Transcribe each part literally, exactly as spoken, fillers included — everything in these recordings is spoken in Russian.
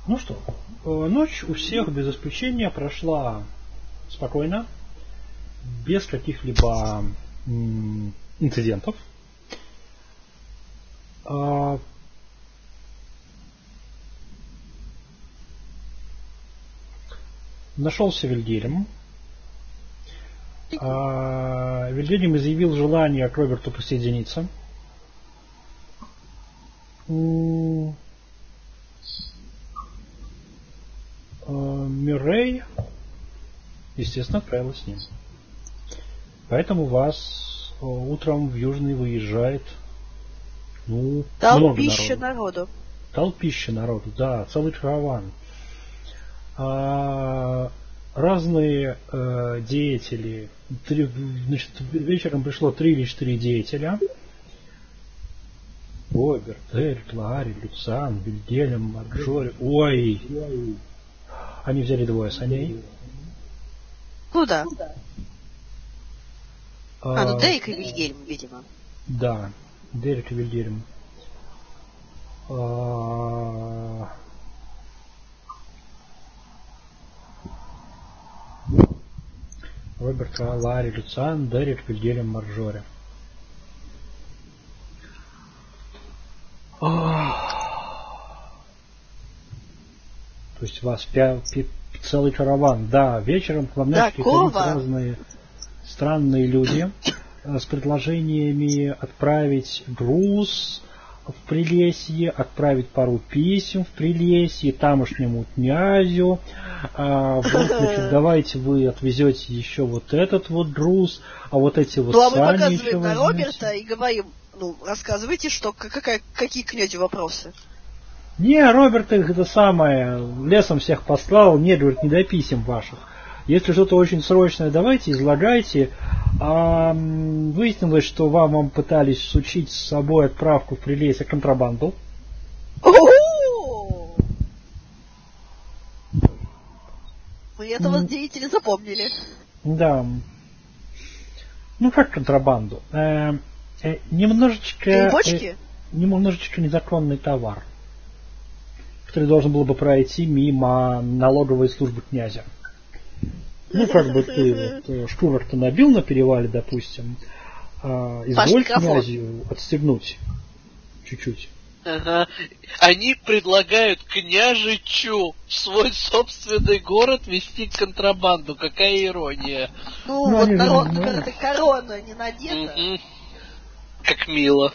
Ну что, ночь у всех без исключения прошла спокойно, без каких-либо м, инцидентов. А, нашелся Вильгельм. А, Вильгельм изъявил желание к Роберту присоединиться. М, а, Мюррей, естественно, отправилась с ним. Поэтому вас утром в Южный выезжает ну, толпище много народу. народу. Толпище народу, да, целый караван. А, разные э, деятели. Три, значит, вечером пришло три или четыре деятеля. Роберт, Эрик, Ларри, Люциан, Вильгельм, Марджори. Ой! Они взяли двое саней. Куда? А, а ну Дерек и Вильгельм, видимо. Да, Дерек и Вильгельм. А, Роберт, Ларри, Люциан, Дерек, Вильгельм, Марджори. То есть у вас пя- пи- целый караван. Да, вечером к вам начали ходить разные странные люди с предложениями отправить груз в Прилесье, отправить пару писем в Прилесье тамошнему князю. А, вот, значит, давайте вы отвезете еще вот этот вот груз, а вот эти вот ну, а сани мы показываем еще на возьмете. Роберта и говорим, ну, рассказывайте, что, какая, какие к князю вопросы. Не, Роберт их это самое, лесом всех послал, нет, говорит, не до писем ваших. Если что-то очень срочное, давайте, излагайте. А, выяснилось, что вам, вам пытались сучить с собой отправку в Прилесье контрабанду. Мы этого mm. деятеля запомнили. Да. Ну как контрабанду? Э, э, немножечко... Грибочки? Э, немножечко незаконный товар, который должен был бы пройти мимо налоговой службы князя. Ну, как бы ты вот, шкурок-то набил на перевале, допустим, а, изволь князю отстегнуть чуть-чуть. Ага. Они предлагают княжичу в свой собственный город вести контрабанду. Какая ирония. Ну, ну вот народ, например, эта корона не надета. Угу. Как мило.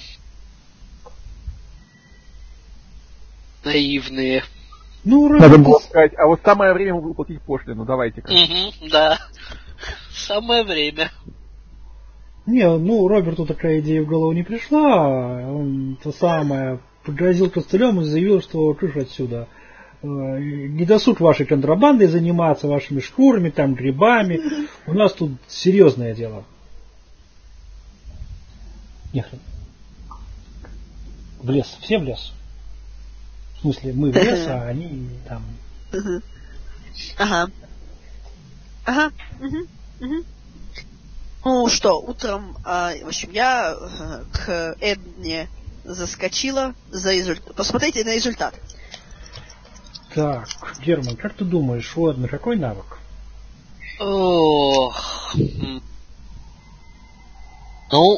Наивные. Ну, надо было сказать, а вот самое время выплатить пошлину, давайте-ка. Угу, да. Самое время. Не, ну, Роберту такая идея в голову не пришла. Он то самое погрозил костылем и заявил, что кыш отсюда. Не досуг вашей контрабандой заниматься, вашими шкурами, там, грибами. У нас тут серьезное дело. Нет. В лес. Все в лес. В смысле, мы в лес, а они там. Ага. Ага. Угу. Угу. Ну что, утром, а, в общем, я а, к Эдне заскочила за результат. Посмотрите на результат. Так, Герман, как ты думаешь, у Эдны какой навык? Ох. Ну,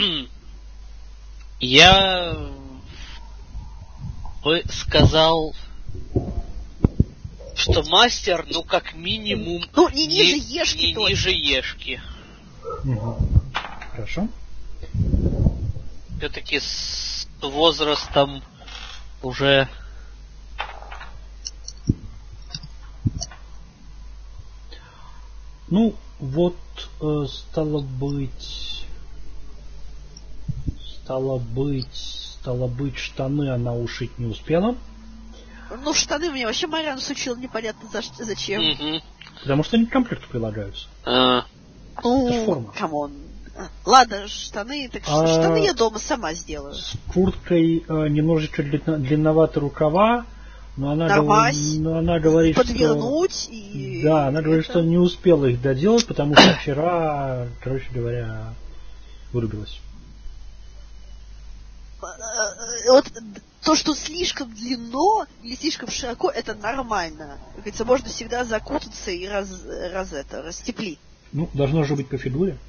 я бы сказал, что мастер, ну, как минимум... Ну, не ниже Ешки не, не ниже Ешки. Угу. Хорошо. Все-таки с возрастом уже... Ну, вот, э, стало быть... Стало быть... Стало быть, штаны она ушить не успела. Ну, штаны мне вообще Марьян сучил непонятно за, зачем. Mm-hmm. Потому что они к комплекту прилагаются. Uh. Ну, это форма. камон. Ладно, штаны, так что а, штаны я дома сама сделаю. С курткой э, немножечко длинно, длинноваты рукава, но она, гов... но она говорит, подвернуть что... и... Да, она говорит, это... что не успела их доделать, потому что вчера, короче говоря, вырубилась. Вот то, что слишком длинно или слишком широко, это нормально. Как говорится, можно всегда закутаться и раз, раз это, растеплить. Ну, должно же быть по фигуре.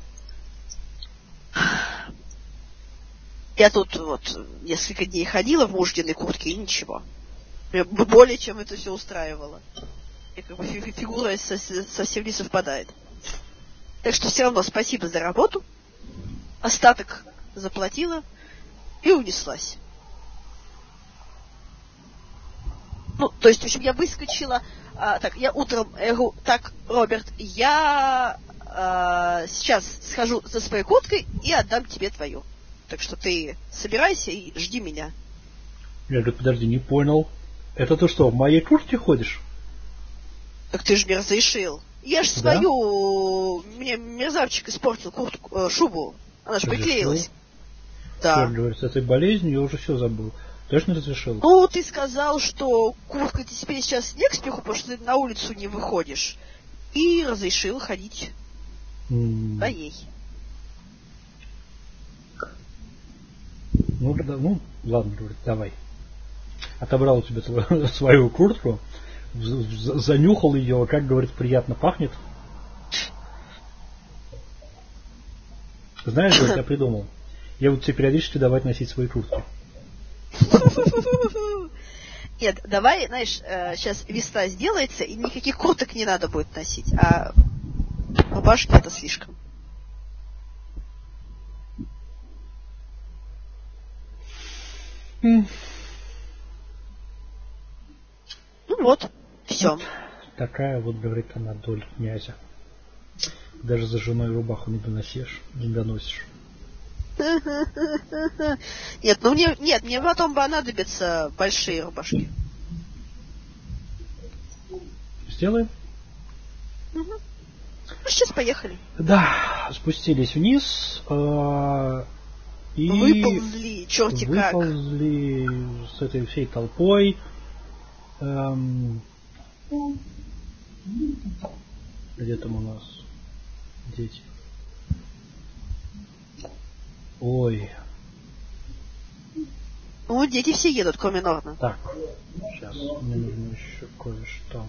Я тут вот несколько дней ходила в мужниной куртке, и ничего. Более чем это все устраивало. И как бы фигура совсем не совпадает. Так что все равно спасибо за работу. Остаток заплатила и унеслась. Ну, то есть, в общем, я выскочила... А, так, я утром говорю, так, Роберт, я а, сейчас схожу за своей курткой и отдам тебе твою. Так что ты собирайся и жди меня. Я говорю, подожди, не понял. Это ты что, в моей куртке ходишь? Так ты же мне разрешил. Я ж Да? свою... Мне мерзавчик испортил куртку, э, шубу. Она же приклеилась. Да. Черт, говорит, с этой болезнью я уже все забыл. Точно разрешил? Ну, ты сказал, что куртка тебе сейчас не к спеху, потому что ты на улицу не выходишь. И разрешил ходить Mm. своей. Ну, да, ну, ладно, говорит, давай. Отобрал у тебя твою, свою куртку, занюхал ее, как, говорит, приятно пахнет. Знаешь, что я придумал? Я буду тебе периодически давать носить свои куртки. Нет, давай, знаешь, сейчас весна сделается, и никаких курток не надо будет носить, а рубашки это слишком. Mm. Ну вот, все. Вот такая вот, говорит она, доля князя. Даже за женой рубаху не доносишь, не доносишь. Нет, ну мне, нет, мне потом понадобятся большие рубашки. Сделаем? Угу. Ну, сейчас поехали. Да, спустились вниз э, и выползли, черти как. Выползли с этой всей толпой. Эм, где там у нас дети? Ой. Ну, дети все едут, кроме Норна. Так, сейчас мне нужно еще кое-что.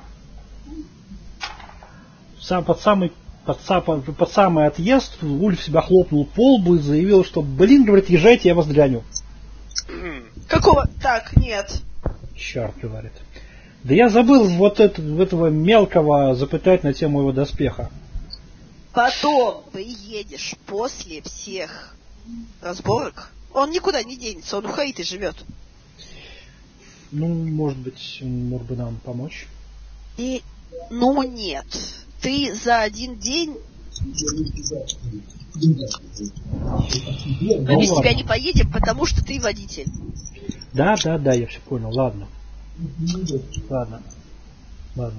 Сам, под, самый, под, под, под самый отъезд Ульф себя хлопнул по лбу и заявил, что, блин, говорит, езжайте, я вас дряню. Какого? Так, нет. Черт, говорит. Да я забыл вот это, этого мелкого запытать на тему его доспеха. Потом приедешь после всех разборок. Он никуда не денется, он в Хаите живет. Ну, может быть, он мог бы нам помочь. И, ну, нет. Ты за один день... Мы без тебя не поедем, потому что ты водитель. Да, да, да, я все понял. Ладно. Ладно. Ладно.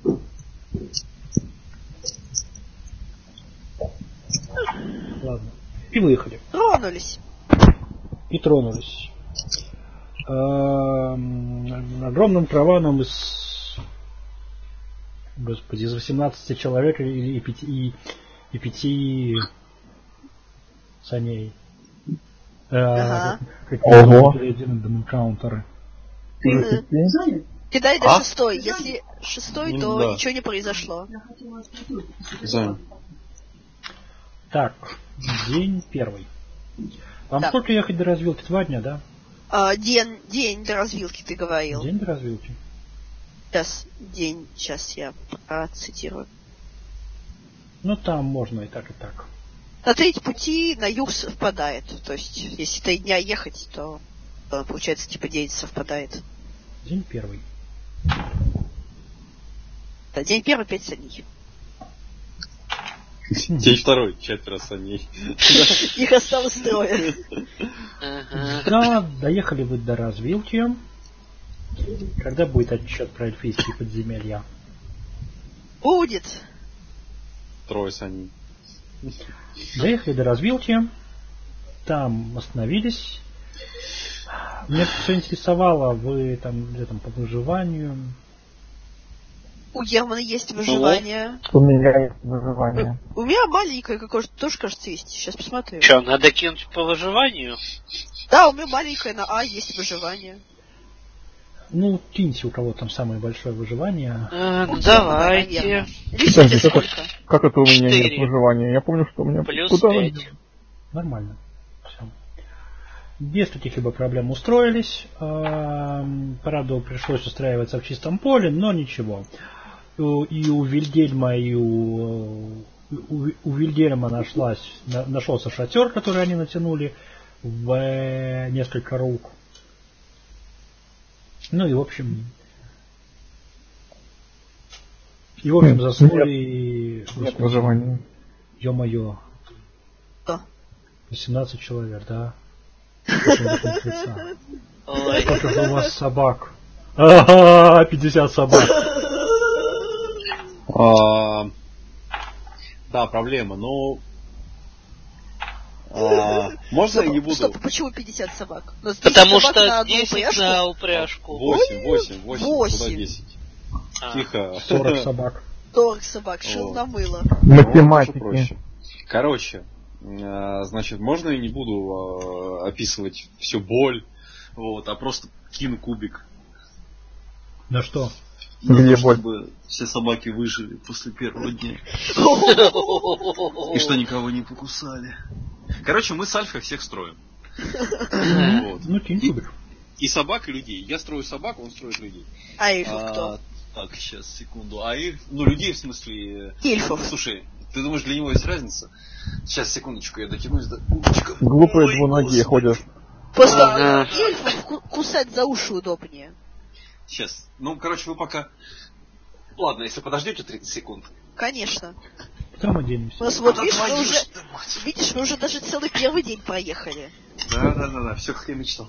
Ладно. И выехали. Тронулись. И тронулись. Эм, огромным караваном из, господи, из восемнадцати человек и, и, пяти, и, и пяти саней. Ага. Ого. Энкаунтеры. Кидай до а? шестой. Если шестой, то да. Ничего не произошло. Займ. Так, день первый. Вам да. Сколько ехать до развилки? Два дня, да? А, день, день до развилки, ты говорил. День до развилки. Сейчас, день, сейчас я процитирую. Ну, там можно и так, и так. На треть пути на юг совпадает. То есть, если три дня ехать, то, то получается, типа, день совпадает. День первый. Да, день первый, пять саней. День второй, четверо саней. Их осталось трое. Да, доехали вы до развилки. Когда будет отчет про эльфийские подземелья? Будет. Трое саней. Доехали до развилки. Там остановились. Меня все интересовало, вы там где там по выживанию. У Германа есть выживание. У меня есть выживание. У меня маленькое какое-то тоже, кажется, есть. Сейчас посмотрю. Че, надо кинуть по выживанию? Да, у меня маленькое на А есть выживание. Ну, киньте, у кого там самое большое выживание. А, ну давайте. Рисуйте сколько? Как это у меня Четыре. нет выживания? Я помню, что у меня... Плюс Куда пять. он- Нормально. Всё. Без каких-либо проблем устроились. Эм, Правда, пришлось устраиваться в чистом поле, но ничего. У- И у Вильгельма, и у, у, у Вильгельма нашлась, на- нашелся шатер, который они натянули в э, несколько рук. Ну и в общем... И в общем Нет, заснули... и- Нет выживания. Ё-моё. Что? восемнадцать человек, да? Очень мертвеца. Ой. Сколько же у вас собак? Ага, пятьдесят собак. А, да, проблема, но... а, можно я не буду? Стоп, почему пятьдесят собак? У нас десять Потому собак что на одну десять упряжку. на упряжку. Восемь, восемь, восемь, куда Восемь. десять? А. Тихо. сорок собак. сорок собак, шил Вот. на мыло. Ну, вот тоже Математики. проще. Короче, э, значит, можно я не буду э, описывать всю боль, вот, а просто кину кубик. На что? На Где то, боль? чтобы все собаки выжили после первого дня. И что никого не покусали. Короче, мы с Альфой всех строим. Вот. Ну, кинь кубик. И собак, и людей. Я строю собак, он строит людей. А эльфов А, кто? так, сейчас, секунду. А их, ну, людей в смысле... Эльфов. Слушай, ты думаешь, для него есть разница? Сейчас, секундочку, я дотянусь до кубочка. Глупые Ой, двуногие господи. ходят. Просто Ага. эльфов ку- кусать за уши удобнее. Сейчас. Ну, короче, вы пока... Ладно, если подождете тридцать секунд. Конечно. Куда мы денемся? У нас вот, Да видишь, вы твою уже, ж ты мать. видишь, вы уже даже целый первый день проехали. Да, да, да, да, все как я мечтал.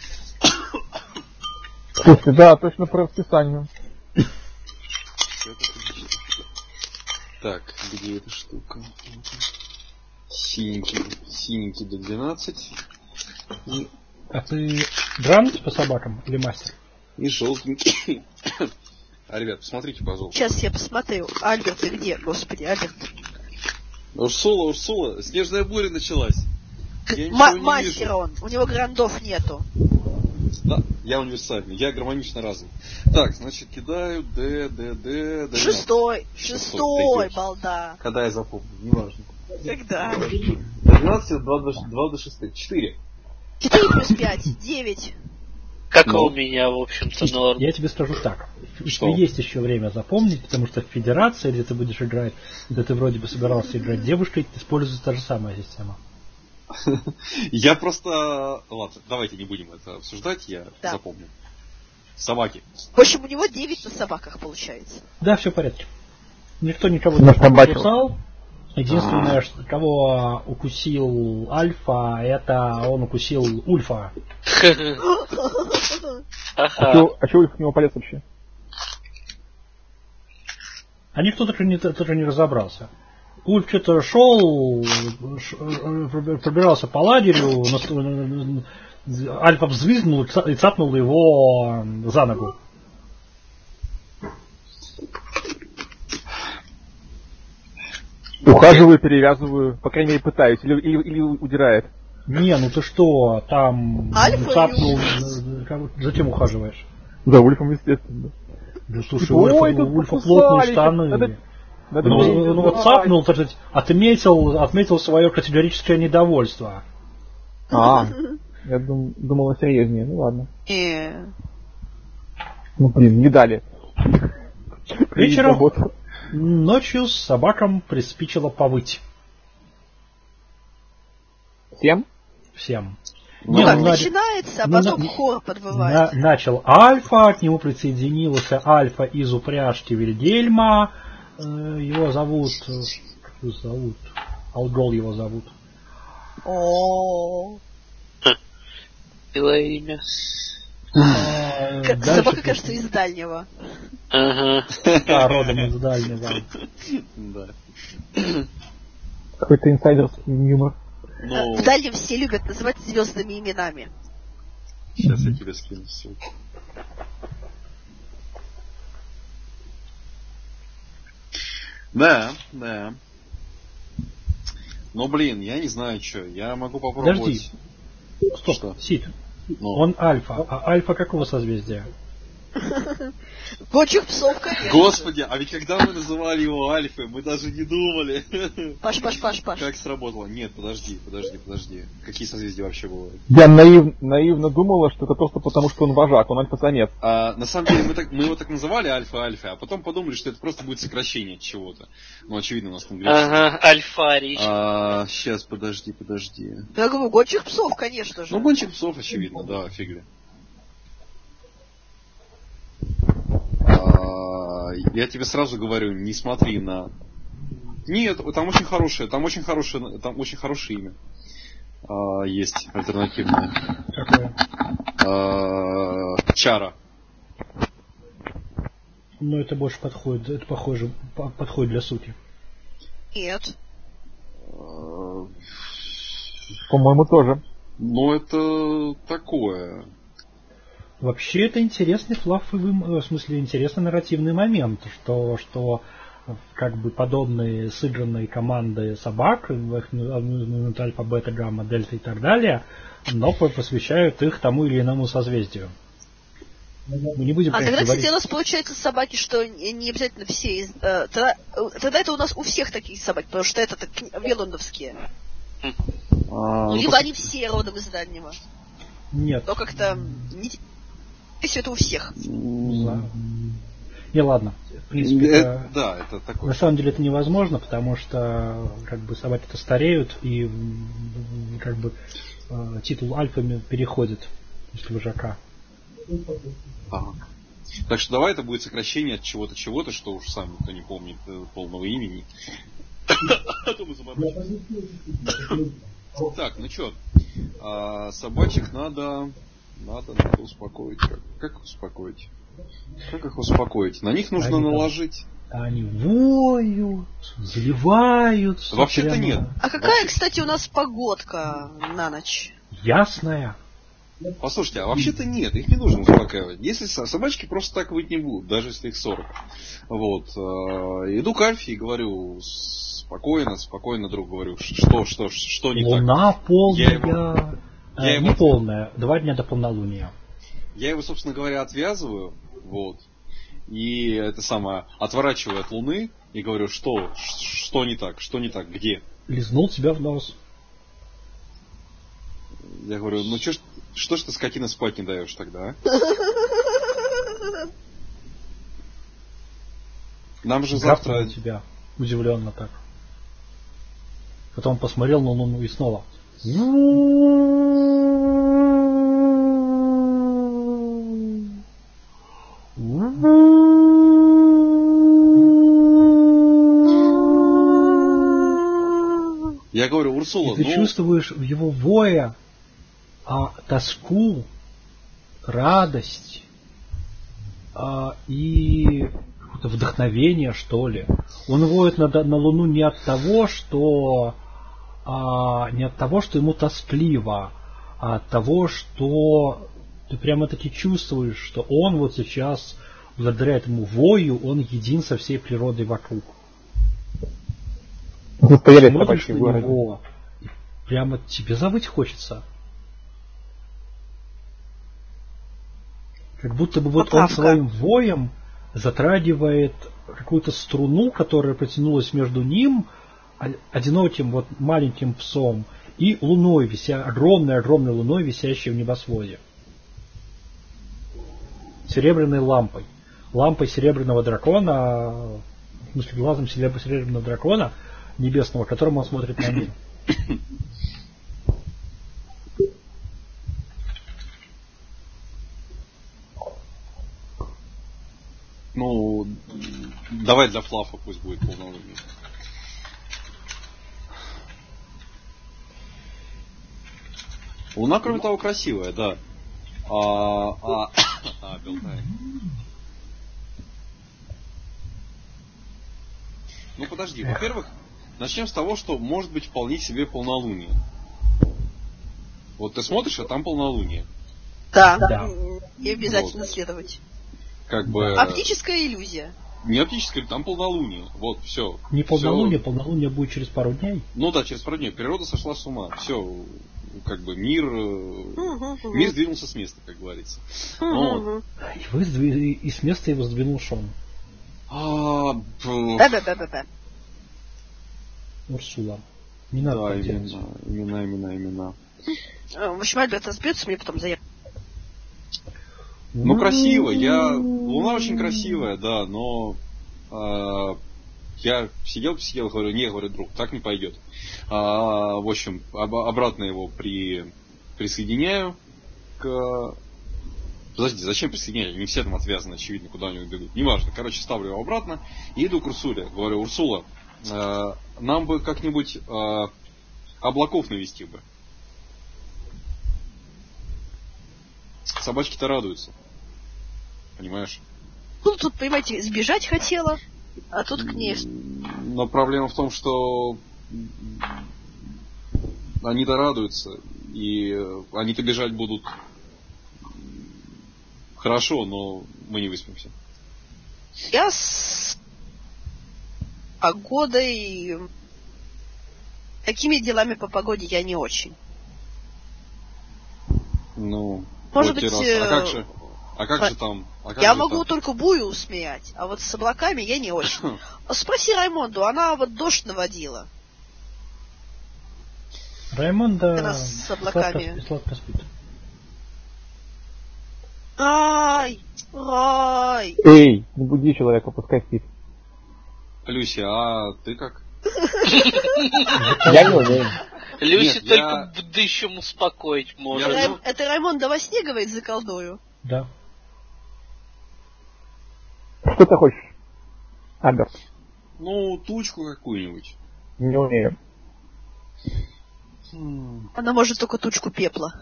Слушай, да, точно по расписанию. Всё как я мечтал. Так, где эта штука? Вот он. Синенький, синенький до двенадцати. И, А ты грамотный по собакам или мастер? и желтенький. А, ребят, посмотрите, пожалуйста. Сейчас я посмотрю. Альберт, ты где? Господи, Альберт. Урсула, Урсула, снежная буря началась. Я ничего Ма- не мастер вижу. он. У него грандов нету. Да, я универсальный, я гармонично развит. Так, значит, кидаю Д, Д, Д, Д. Шестой. Шестой, Шестой, ты балда. Когда я запомню, неважно. Когда? До двенадцати, два до шести. четыре. Четыре плюс пять. Девять. Как Ну. у меня, в общем-то, норм. Я тебе скажу так. Что? Что? Есть еще время запомнить, потому что в Федерации, где ты будешь играть, где ты вроде бы собирался играть девушкой, используется та же самая система. Я просто... Ладно, давайте не будем это обсуждать, я Да. запомню. Собаки. В общем, у него девять на собаках получается. Да, все в порядке. Никто никого На не собачку. покусал. Единственное, что, кого укусил Альфа, это он укусил Ульфа. А Ага. чё, а чё их в него полез вообще? А никто даже не, тоже не разобрался. Ульф что-то шел, ш- пробирался по лагерю, на- Альфа взвизгнул и цапнул его за ногу. Ухаживаю, перевязываю, по крайней мере пытаюсь, или, или, или удирает. Не, ну ты что, там Альфа цапнул, или как- зачем ухаживаешь? За Ульфом, естественно. Да слушай, Типа, у Ульфа, ой, тут у Ульфа покусали, плотные штаны. надо- надо Ну, меня ну, вот избивать. цапнул, так сказать, отметил, отметил свое категорическое недовольство. А, я дум, думал серьезнее, ну ладно. Не. Ну блин, не дали. Вечером Работа. ночью с собакам приспичило повыть. Всем? Всем. Ну Не, как, ну, на- начинается, а ну, потом на- хор на- подвывает. начал Альфа, к нему присоединился Альфа из упряжки Вильгельма. Э, Его зовут... э, Как его зовут? Алгол его зовут. О, Было имя. Э, Как- дальше собака, кажется, из дальнего. Ага. Да, родом из дальнего. Да. Какой-то инсайдерский юмор. Ну, В дальнем все любят называть звездными именами. сейчас я тебе скину ссылку. Да, да. Но, блин, я не знаю, что. Я могу попробовать... Подожди. Стоп, что? Сид. Ну. Он альфа. А альфа какого созвездия? Гончих псов, конечно. Господи, а ведь когда мы называли его Альфой, мы даже не думали. Паш, Паш, Паш, Паш. Как сработало? Нет, подожди, подожди, подожди. Какие созвездия вообще бывают? Я наив, наивно думала, что это просто потому, что он вожак, он альфа-самец. А, на самом деле мы, так, мы его так называли Альфа-Альфа, а потом подумали, что это просто будет сокращение от чего-то. Ну, очевидно, у нас там Ага, Альфарий. А, сейчас, подожди, подожди. Я говорю, гончих псов, конечно же. Ну, гонщик псов, очевидно, да, фигли. А, я тебе сразу говорю, не смотри на... Нет, там очень хорошее, там очень хорошее, там очень хорошее имя. А, есть альтернативное. Какое? А, Чара. Ну, это больше подходит, это похоже, подходит для сути. Нет. А, По-моему, тоже. ну, это такое... Вообще это интересный флафовый, в смысле интересный нарративный момент, что, что как бы подобные сыгранные команды собак, альфа, бета, гамма, дельта и так далее, но посвящают их тому или иному созвездию. Мы не будем, а конечно, тогда, говорить... кстати, у нас получается собаки, что не обязательно все из... Э, тогда, тогда это у нас у всех такие собаки, потому что это так велондовские. А, ну, ну, либо пос... они все родом из дальнего. Нет. Но как-то... Не... Если это у всех. Да. Не, ладно. В принципе, это, это, да, это такое. На самом деле это невозможно, потому что как бы собаки-то стареют, и как бы титул альфами переходит после вожака. Ага. Так что давай это будет сокращение от чего-то чего-то, что уж сам никто не помнит полного имени. А то мы заморочимся. Так, ну что, собачек надо... Надо, надо успокоить. Как, как их успокоить? Как их успокоить? На них нужно они наложить. Там, они воют, заливают. Вообще-то прямо... нет. А какая, Вообще... кстати, у нас погодка на ночь? Ясная. Послушайте, а вообще-то нет, их не нужно успокаивать. Если собачки просто так выть не будут, даже если их сорок. Вот. Иду к Альфе и говорю, спокойно, спокойно, друг, говорю, что, что, что не Луна так. Луна полная. Я его... Я не его... полная, два дня до полнолуния. Я его, собственно говоря, отвязываю, вот, и это самое, отворачиваю от Луны и говорю, что, что не так, что не так, где? Лизнул тебя в нос. Я говорю, ну что ж, что ж ты, скотина, спать не даешь тогда, а? Нам же завтра... тебя, удивленно так. Потом посмотрел на Луну и снова... Я говорю, Урсула, и ты ну... чувствуешь в его вое а, тоску, радость а, и вдохновение, что ли. Он воет на, на Луну не от того, что а, не от того, что ему тоскливо, а от того, что ты прямо-таки чувствуешь, что он вот сейчас, благодаря этому вою, он един со всей природой вокруг. Вы стояли смотришь собачки на в городе. него, прямо тебе завыть хочется. Как будто бы вот Поправка. Он своим воем затрагивает какую-то струну, которая протянулась между ним, одиноким вот маленьким псом, и луной, вися, огромной-огромной луной, висящей в небосводе. Серебряной лампой. Лампой серебряного дракона, в смысле глазом серебряного дракона небесного, которым он смотрит на мир. Ну, давай для флафа пусть будет полнолуние. Луна, кроме того, красивая, да. А, а, а, Белтай. Ну, подожди. Во-первых, начнем с того, что может быть вполне себе полнолуние. Вот ты смотришь, а там полнолуние. Да, да. И обязательно вот. Следовать. Как бы... Оптическая иллюзия. Не оптическое, там полнолуние. Вот, все. Не полнолуние, все. Полнолуние будет через пару дней. Ну да, через пару дней. Природа сошла с ума. Все, как бы мир, uh-huh, мир сдвинулся с места, как говорится. Uh-huh. Вот. И, вы сдвиг... и с места его сдвинул Шон. Да-да-да-да-да. Урсула. Не надо да, имена, имена, имена, имена. В общем, Альберт разберется, мне потом заявит. Ну, красиво. Я... Луна очень красивая, да, но э, я сидел, сидел, говорю, не, говорю, друг, так не пойдет. А, в общем, об, обратно его при, присоединяю к... Подожди, зачем присоединять? Не все там отвязаны, очевидно, куда они бегут. Неважно. Короче, ставлю его обратно и иду к Урсуле. Говорю, Урсула, э, нам бы как-нибудь э, облаков навести бы. Собачки-то радуются. Понимаешь? Ну, тут, понимаете, сбежать хотела, а тут к ней... Но проблема в том, что они-то радуются, и они-то бежать будут хорошо, но мы не выспимся. Я с погодой... Такими делами по погоде я не очень. Ну... Может быть, а как же, а как же там? А как я же могу там? только бурю усмеять, а вот с облаками я не очень. Спроси Раймонду, она вот дождь наводила. Раймонда с облаками. Сладко спит. Рай! Рай! Эй, не буди человека, пускай спит. Люся, а ты как? Я не уверен. Люси Нет, только я... бдыщем успокоить может. Это, Рай... это Раймонда во сне говорит за колдою? Да. Что ты хочешь, Альберт? Ну, тучку какую-нибудь. Не умею. Хм. Она может только тучку пепла.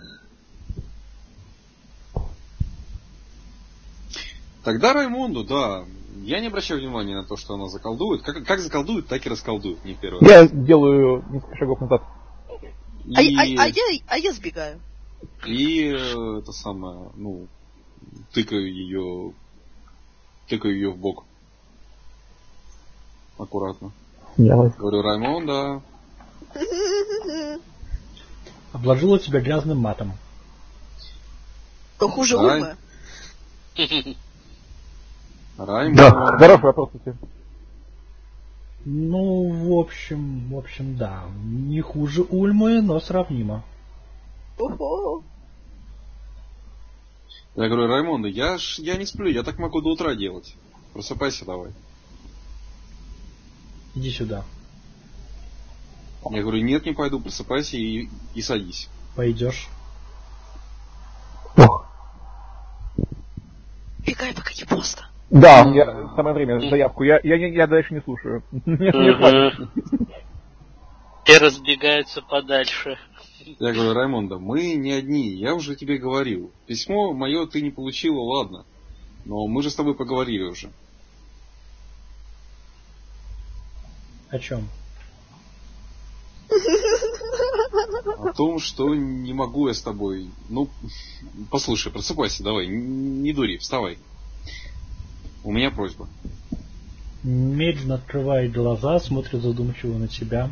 Тогда Раймонду, да. Я не обращаю внимания на то, что она заколдует. Как, как заколдует, так и расколдует. Не первый Я раз. делаю несколько шагов назад. А, И... а, а, я, а я сбегаю. И это самое, ну, тыкаю ее, тыкаю ее в бок. Аккуратно. Делай. Говорю, Раймонда. Обложила тебя грязным матом. То хуже Рай... Урмы. Раймонда. Да, хороший вопрос, кстати. Ну, в общем, в общем, да. Не хуже Ульмы, но сравнимо. Ого. Я говорю, Раймонда, я ж я не сплю, я так могу до утра делать. Просыпайся давай. Иди сюда. Я говорю, нет, не пойду, просыпайся и, и садись. Пойдешь. Ох. Бегай, пока не поздно. Да, я, самое время, заявку. Я, я, я дальше не слушаю. Мне хватит. Все разбегаются подальше. Я говорю, Раймонда, мы не одни, я уже тебе говорил. Письмо мое ты не получила, ладно. Но мы же с тобой поговорили уже. О чем? О том, что не могу я с тобой. Ну, послушай, просыпайся, давай, не дури, вставай. У меня просьба. Медленно открывает глаза, смотрит задумчиво на тебя.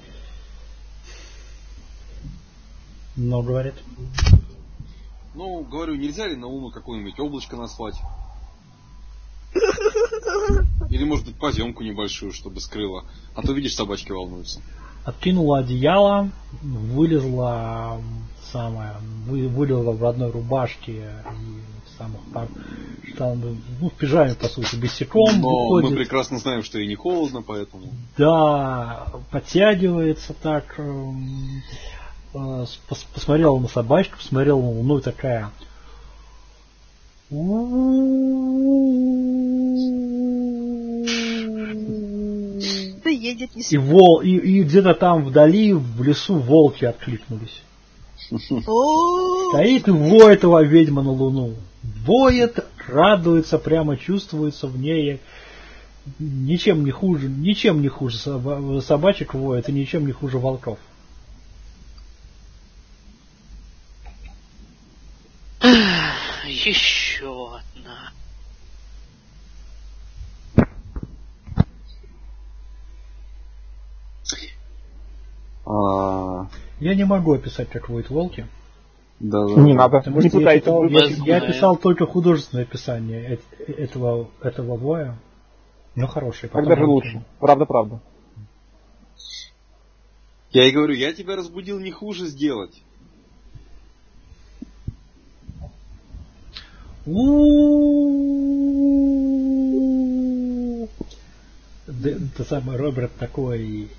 Но говорит. Ну, говорю, нельзя ли на Луну какое-нибудь облачко наслать? Или, может быть, поземку небольшую, чтобы скрыла. А то, видишь, собачки волнуются. Откинула одеяло, вылезла самая, вы, вылезла в одной рубашке и самых там, что, ну, в пижаме, по сути, босиком. Но выходит, мы прекрасно знаем, что и не холодно, поэтому... Да, подтягивается так, э, э, посмотрела на собачку, посмотрела на Луну и такая... Едет не и, вол, и, и где-то там вдали в лесу волки откликнулись. Стоит и воет его ведьма на Луну. Воет, радуется, прямо чувствуется в ней. Ничем не хуже, ничем не хуже собачек воет и ничем не хуже волков. Еще одна. Я не могу описать, как воют волки. Да, да. Не надо, Потому не что я, пытайтесь. читал, я, Без я знаю. описал только художественное описание э- этого, этого воя. Ну, хороший. Так даже лучше. Правда-правда. Я и говорю, я тебя разбудил не хуже сделать. У-у-у-у. Да, это самый Роберт такой.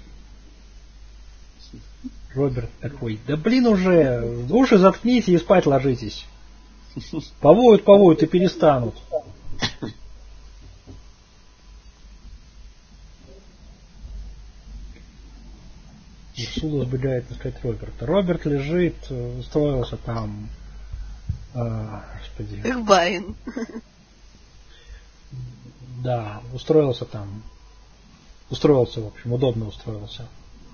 Роберт такой. Да блин уже, уши заткните и спать ложитесь. Повоют, повоют и перестанут. Урсула сбегает искать Роберта. Роберт лежит, устроился там. А, господи. Как барин. Да, устроился там. Устроился, в общем, удобно устроился.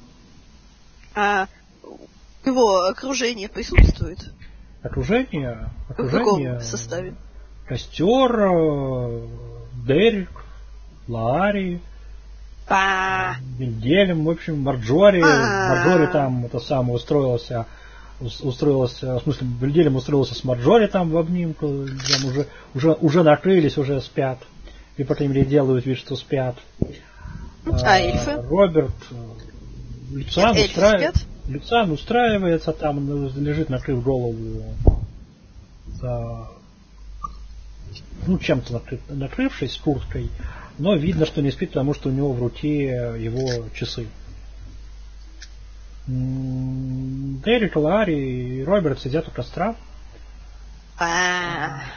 А его окружение присутствует? Окружение, В окружение, каком составе? костер, Дерек, Ларри, А, Вильгельм, в общем, Марджори. А. Марджори там это самое устроился, ус- устроился, в смысле, Вильгельм устроился с Марджори там в обнимку, там уже, уже, уже накрылись, уже спят. И, по крайней мере, делают вид, что спят. А эльфы? Роберт, Люциан, Эльфы устраив... спят? Люциан устраивается, там лежит, накрыв голову, за... ну, чем-то накры... накрывшись курткой, но видно, что не спит, потому что у него в руке его часы. М, Дерек, Ларри и Роберт сидят у костра. А,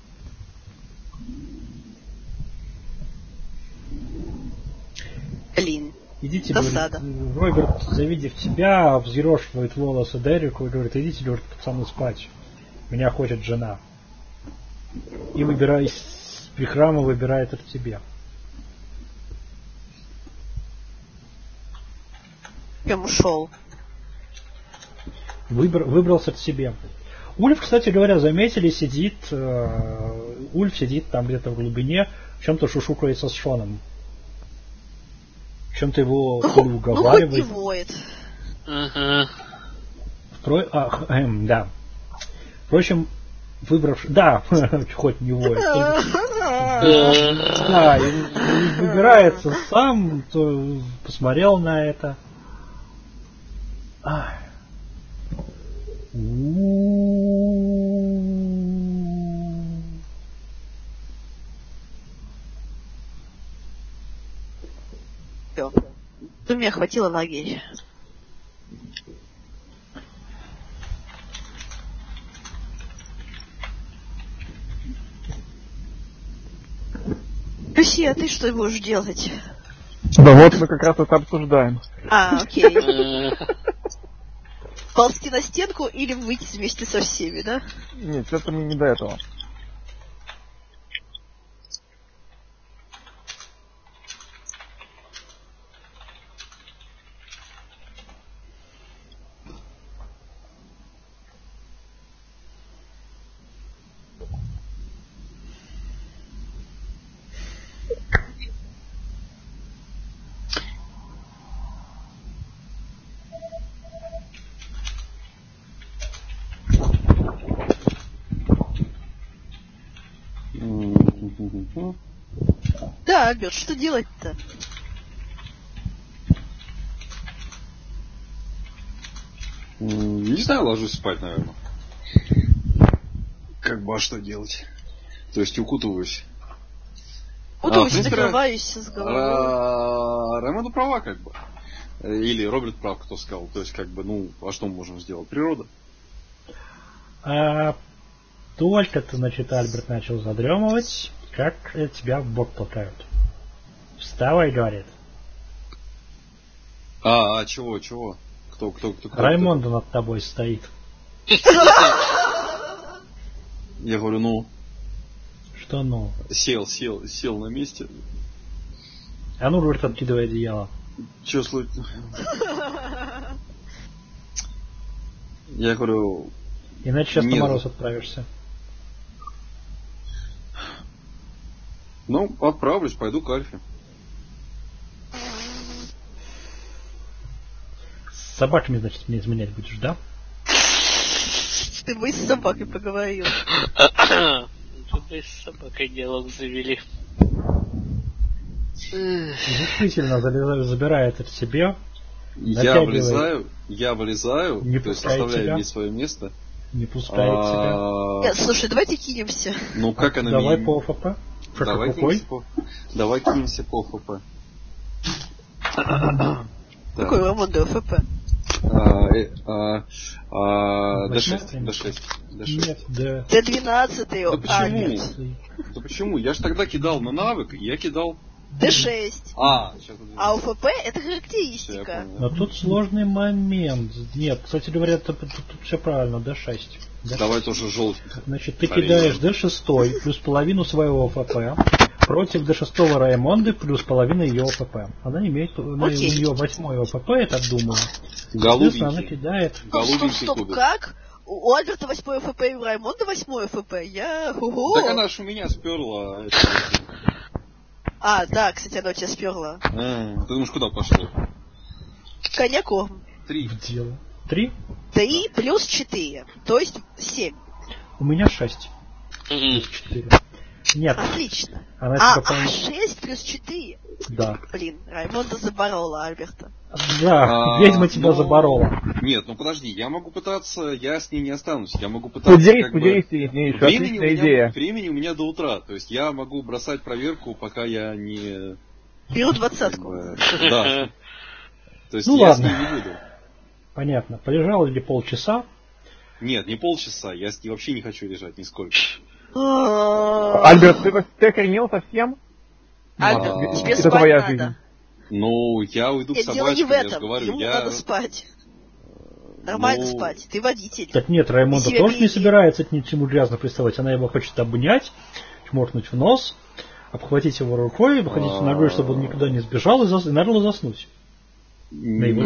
блин. Идите, Досада. говорит, Роберт, завидев тебя, взъерошивает волосы Дереку и говорит, идите, говорит, со мной спать. Меня хочет жена. И выбирай, из Вихрама выбирает это тебе. Прям ушел. Выбор, выбрался к себе. Ульф, кстати говоря, заметили, сидит, э, Ульф сидит там где-то в глубине, в чем-то шушукается с Шоном. В чем-то его то ли Ну, хоть не уговаривает. воет. Ага. Втро- а, эм, да. Впрочем, выбрав... Да, хоть не воет. Да, и выбирается сам, то посмотрел на это. Ай. У-у-у. Всё. Тут меня хватило лагерь. Люси, а ты что будешь делать? Да вот мы как раз это обсуждаем. А, окей. Э, Ползти на стенку или выйти вместе со всеми, да? Нет, это мне не до этого. Да, Альберт, что делать-то? М, Не знаю, ложусь спать, наверное. Как бы, а что делать? То есть укутываюсь. Утрусь, в принципе, закрываюсь с головой. А, Раймонда права, как бы. Или Роберт прав, кто сказал. То есть, как бы, ну, а что мы можем сделать? Природа. А только ты, значит, Альберт начал задремывать, как тебя в бок толкают. Вставай, говорит. А, а, чего, чего? Кто, кто, кто? кто Раймонда над тобой стоит. Я говорю, ну, Что ну? сел, сел, сел на месте. А ну, говорит, откидывай одеяло. Че случилось? Я говорю, Иначе сейчас на Нет. мороз отправишься. ну, отправлюсь, пойду к Альфе. собаками, значит, мне изменять будешь, да? Ты бы и с собакой поговорил. Ты бы и с собакой диалог завели. Действительно, забирает от себя. Я вылезаю, я вылезаю, не то есть оставляю мне свое место. Не пускает тебя. Нет, слушай, давайте кинемся. Ну как она Давай меня... по ОФП. Давай кинемся по... Давай кинемся по ОФП. Какой ремонт до ОФП? Д шесть. Д шесть. Нет, Д... Д двенадцать. Да почему? Да почему? Я ж тогда кидал на навык, я кидал... Д шесть. А, сейчас... А ОФП это характеристика. Но тут сложный момент. Нет, кстати говоря, тут, тут, тут все правильно, Д шесть. Д шесть. Давай тоже желтый. Значит, ты кидаешь Д шесть плюс половину своего ОФП против Д шесть Раймонды плюс половина ее ОФП. Она имеет, она, у нее восьмой ОФП, я так думаю. Голубенький. Она кидает... Стоп, стоп, стоп, как? У Альберта восьмой ОФП и у Раймонда восьмой ОФП. Я... Ого. Так она ж у меня сперла. А, да, кстати, она у тебя сперла. А, ты думаешь, куда пошло? Коньяку. Три. В дело. Три? Три плюс четыре. То есть семь. У меня шесть. Плюс четыре. Нет. Отлично. Она а, пом... а шесть плюс четыре. Да. Блин, Раймонда заборола Альберта. Да, а, ведьма тебя но... заборола. Нет, ну подожди, я могу пытаться, я с ней не останусь. Я могу пытаться. Поделись, как поделись, бы... не времени, у меня, идея. времени у меня до утра. То есть я могу бросать проверку, пока я не. Беру двадцатку. Да. То есть ну я ладно. с ней не буду. Понятно. Полежал ли полчаса? Нет, не полчаса. Я с ней вообще не хочу лежать нисколько. Альберт, ты, ты охренел совсем? Альберт, тебе это спать твоя надо. жизнь. Ну, я уйду к собачкам, дело не в я же этом. говорю, Ему я... надо спать. Нормально ну... спать. Ты водитель. Так нет, Раймонда тоже береги. не собирается к нему грязно приставать. Она его хочет обнять, чморкнуть в нос, обхватить его рукой, обхватить его ногой, чтобы он никуда не сбежал, и, зас... и надо заснуть. На его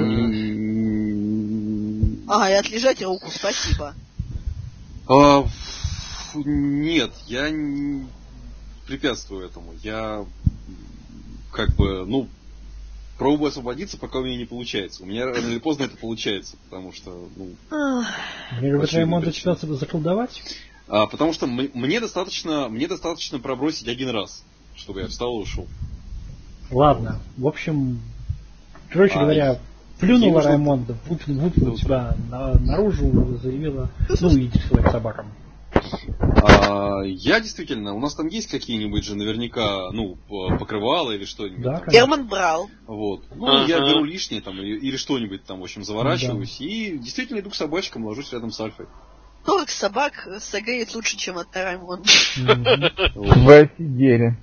руке. Ага, и отлежать руку, спасибо. А, нет, я не препятствую этому. Я как бы, ну, пробую освободиться, пока у меня не получается. У меня рано или поздно это получается, потому что, ну... Мне говорят, Раймонда тебя заколдовать? А, потому что м- мне достаточно, мне достаточно пробросить один раз, чтобы я встал и ушел. Ладно, в общем, короче а, говоря, плюнула нужно... Раймонда, выпнула выпну тебя на, наружу, заявила, ну иди к своим собакам. А, я действительно, у нас там есть какие-нибудь же наверняка, ну, покрывала или что-нибудь. Да, Герман брал. Вот. Ну, ага. Я беру лишнее там или, или что-нибудь там, в общем, заворачиваюсь да. И действительно иду к собачкам, ложусь рядом с Альфой. сорок собак согреет лучше, чем от Раймонда. Вы офигели.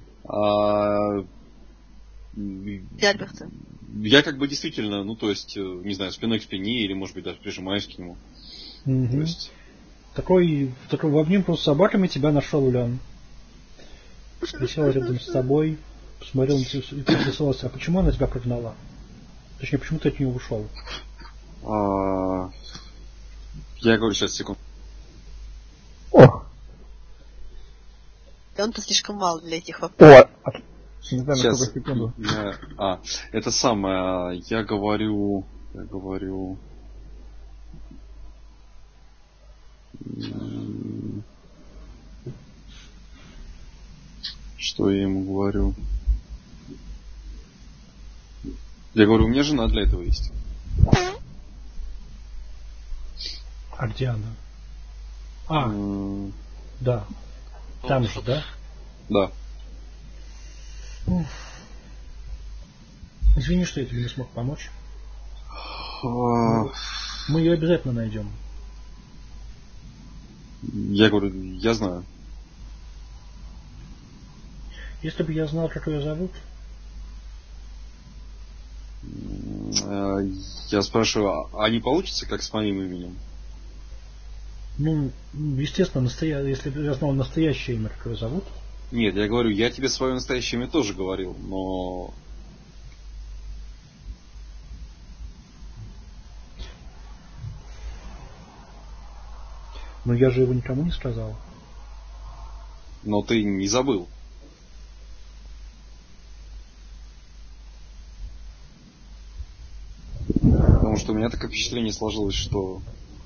Альберта. Я как бы действительно, ну, то есть, не знаю, спиной к спине или, может быть, даже прижимаюсь к нему. Mm-hmm. То есть... Такой, такой в обнимку с собаками тебя нашел Лен. Присел рядом с тобой, посмотрел на тебя и поинтересовался, а почему она тебя прогнала? Точнее, почему ты от нее ушел? А... Я говорю, сейчас, секунду. О! Да он-то слишком мало для этих вопросов. О! Не знаю, сейчас, на секунду. Я... А, это самое, я говорю... Я говорю... Что я ему говорю? Я говорю, у меня жена для этого есть. А где она? А, mm. да. Там же, да? Да. Извини, что я тебе не смог помочь. Uh... Мы ее обязательно найдем. Я говорю, я знаю. Если бы я знал, как ее зовут. Я спрашиваю, а не получится, как с моим именем? Ну, естественно, настоя... если бы я знал настоящее имя, как ее зовут. Нет, я говорю, я тебе свое настоящее имя тоже говорил, но... Но я же его никому не сказал. Но ты не забыл. Потому что у меня такое впечатление сложилось, что...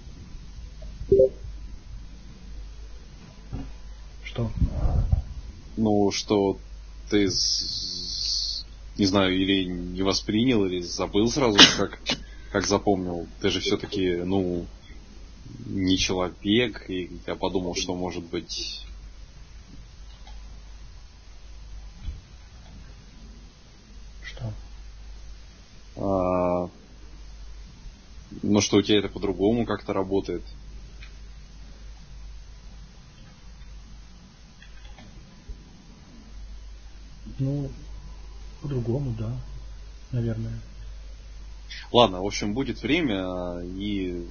Что? Ну, что ты, не знаю, или не воспринял, или забыл сразу, как, как запомнил. Ты же все-таки, ну, не человек, и я подумал, что, может быть... Что? А, ну, что у тебя это по-другому как-то работает. Ну, по-другому, да, наверное. Ладно, в общем, будет время, и...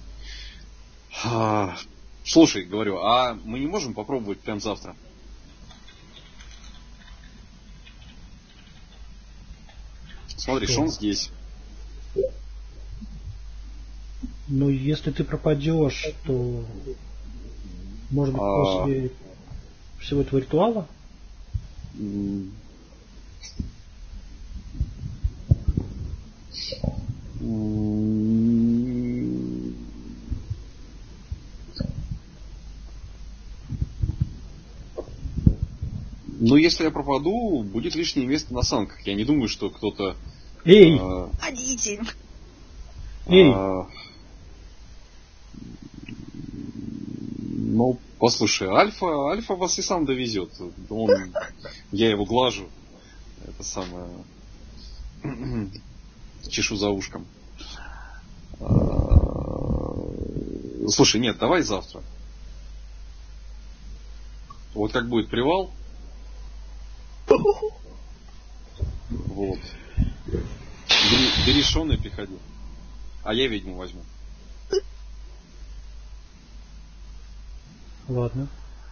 А, слушай, говорю, а мы не можем попробовать прям завтра? Смотри, Что? Шон здесь. Ну, если ты пропадешь, то, может быть, А... после всего этого ритуала? М- м- Ну, если я пропаду, будет лишнее место на санках. Я не думаю, что кто-то... Эй! А, Ходите! Эй! а, ну, послушай, Альфа, Альфа вас и сам довезет. Он, я его глажу. Это самое... Чешу за ушком. А, слушай, нет, давай завтра. Вот как будет привал. Вот. Бери, бери Шона и приходи. А я ведьму возьму. Ладно.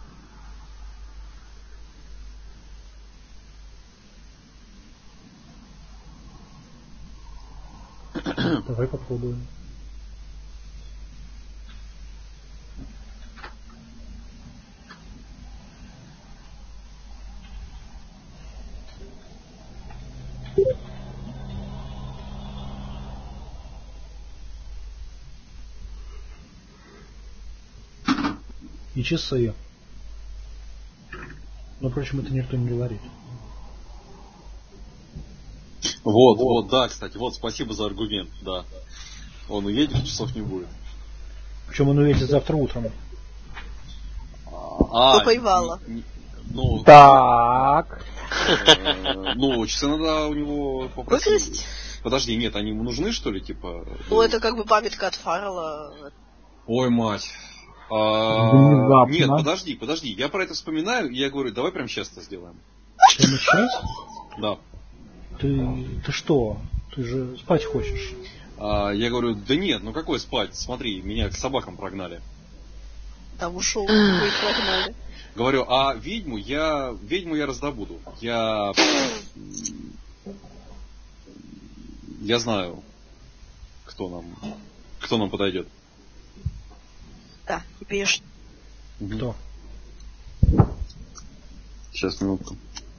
Давай попробуем. И часы. Но, впрочем, это никто не говорит. Вот, вот, да, кстати, вот, спасибо за аргумент, да. Он уедет, часов не будет. Причем он уедет завтра утром. А, До Пайвала. не- не- ну, Так. э, ну, часы надо у него попросить. Выкрасть? Подожди, нет, они ему нужны, что ли, типа? Ну, это как бы памятка от Фаррелла. Ой, мать. А, Внезапно. нет, подожди, подожди. Я про это вспоминаю, и я говорю, давай прям сейчас это сделаем. Прямо сейчас? Да. Ты, ты что? Ты же спать хочешь. А, я говорю, да нет, ну какой спать? Смотри, меня к собакам прогнали. Там ушел, вы прогнали. Говорю, а ведьму я ведьму я раздобуду. Я я знаю, кто нам кто нам подойдет. Да, и пьешь. Кто? Сейчас, минутку.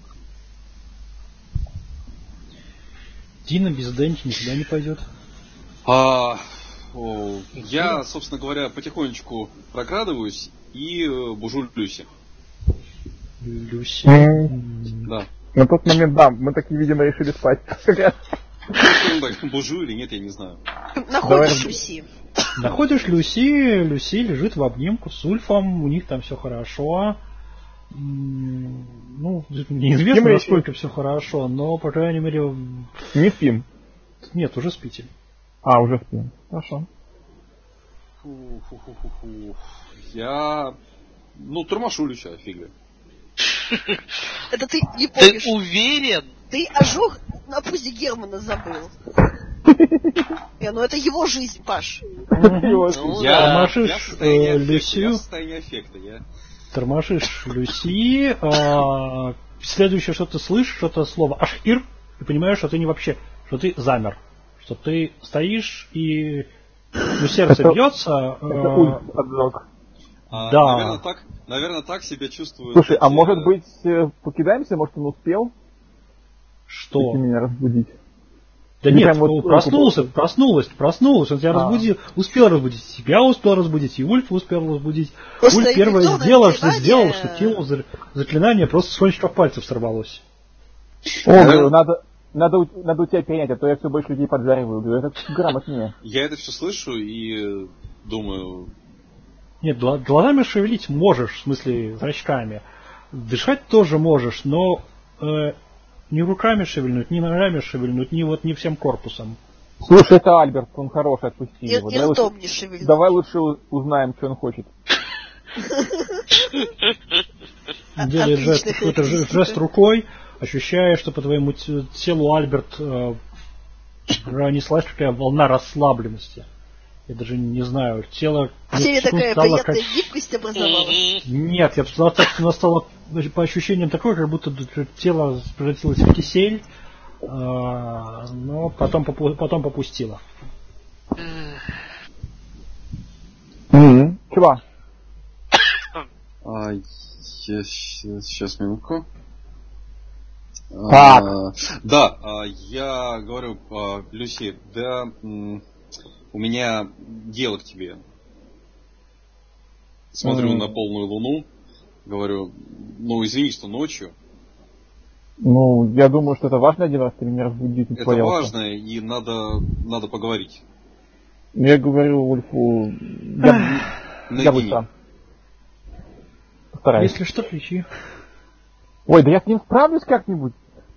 Дина без Дэнти никуда не пойдет. А, о, я, собственно говоря, потихонечку прокрадываюсь и э, бужу Люси. Люси. М, Да. На тот момент, да, мы таки, видимо, решили спать. Ну, так, бужу или нет, я не знаю. Находишь Давай. Люси. Находишь Люси, Люси лежит в обнимку с Ульфом, у них там все хорошо. М, Ну, неизвестно, Кем насколько все хорошо, но, по крайней мере, Не спим. нет, уже спите. А, уже спим. Хорошо. Фу-фу-фу-фу-фу. Я, ну, тормошу Люся, фига. Это ты не Ты помнишь. уверен? Ты ожог на пузе Германа забыл. Не, ну это его жизнь, Паш. Ну, Я, да. Тормошишь, я в состоянии э, аффекта, Люсю. я в состоянии аффекта, я... Тормошишь Люси, а, следующее, что ты слышишь, это слово Ашир, и понимаешь, что ты не вообще, что ты замер, что ты стоишь и ну, сердце Это- бьется. Это а, Ульф отжег. А, Да. Наверное, так, наверное, так себя чувствуют... Слушай, а эти, может быть, э, покидаемся? Может, он успел? Что? Таки меня разбудить. Да Или нет, вот проснулся, проснулась, проснулась, он тебя а. разбудил, успел разбудить, себя успел разбудить, и Ульфа успел разбудить. Просто Ульф первое сделал, что сделал, что кинул заклинание, просто с кончиков пальцев сорвалось. О, говорю, надо, надо, надо у тебя перенять, а то я все больше людей поджариваю. Говорю, это грамотнее. Я это все слышу и думаю... Нет, глазами шевелить можешь, в смысле, зрачками. Дышать тоже можешь, но... Э, ни руками шевельнуть, ни ногами шевельнуть, ни вот ни всем корпусом. Слушай, это Альберт, он хороший, отпусти и, его. И давай, ртом лучше, не шевельнуть. Давай лучше узнаем, что он хочет. Делает жест, какой-то жест рукой, ощущая, что по твоему телу, Альберт, пронеслась какая волна расслабленности. Я даже не знаю, тело... В теле такая приятная как... гибкость образовалась. Нет, я бы сказал, так, что оно стало по ощущениям такое, как будто тело превратилось в кисель, но потом, потом попустило. Mm-hmm. Чего? А, я, сейчас, минутку. Так. А, да, а, я говорю, а, Люси, да... М- У меня дело к тебе. Смотрю mm. на полную луну, говорю, ну извини, что ночью. Ну, я думаю, что это важно один раз, ты меня разбудить не Это боялся. важно, и надо, надо поговорить. Я говорю Ульфу, я, я быстро. Постараюсь. Если что, кричи. Ой, да я с ним справлюсь как-нибудь.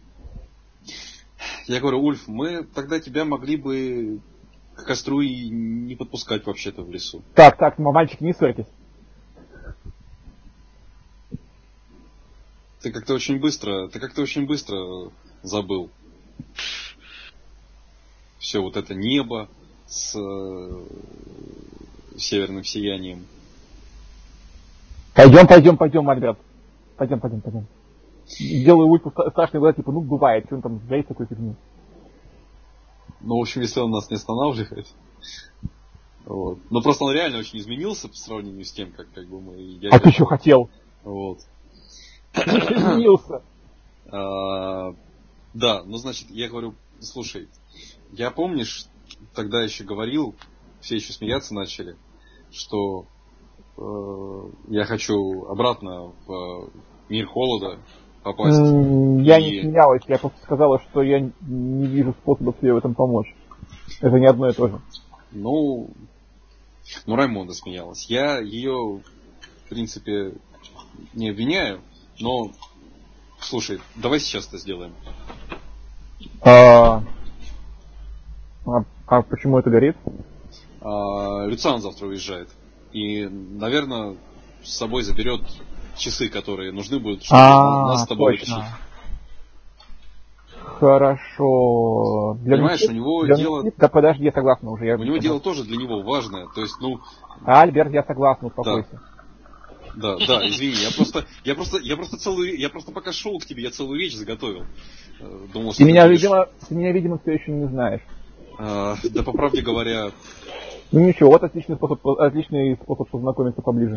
Я говорю, Ульф, мы тогда тебя могли бы... к костру и не подпускать вообще-то в лесу. Так, так, мальчики, не ссорьтесь. Ты как-то очень быстро, ты как-то очень быстро забыл. Все вот это небо с э, северным сиянием. Пойдем, пойдем, пойдем, Альберт. Пойдем, пойдем, пойдем. Делаю Ульфу страшный глаз, типа, ну бывает, что он там сгорит такой фигню. Ну, в общем, если он нас не останавливает. Вот. Но просто он реально очень изменился по сравнению с тем, как, как бы мы... Я а ты что хотел? Вот. Изменился. А, да, ну, значит, я говорю, слушай, я, помнишь, тогда еще говорил, все еще смеяться начали, что э, я хочу обратно в мир холода попасть. Я и... не смеялась, я просто сказала, что я не вижу способа себе в этом помочь. Это не одно и то же. Ну, ну Раймонда смеялась. Я ее, в принципе, не обвиняю, но, слушай, давай сейчас это сделаем. А, а, а почему это горит? А, Люциан завтра уезжает. И, наверное, с собой заберет часы, которые нужны будут, чтобы а, нас с тобой точно. вытащить. Хорошо. Для Понимаешь, Никит, у него для дело... Никит, да подожди, я согласна уже. Я у него дело тоже для него важное. То есть, ну... А, Альберт, я согласна, успокойся. Да, да, да, извини, я просто, я просто, я просто целую, я просто пока шел к тебе, я целую речь заготовил. Думал, что ты, ты меня, будешь... видимо, ты меня, видимо, все еще не знаешь. А, да, по правде говоря... Ну ничего, вот отличный способ, отличный способ познакомиться поближе.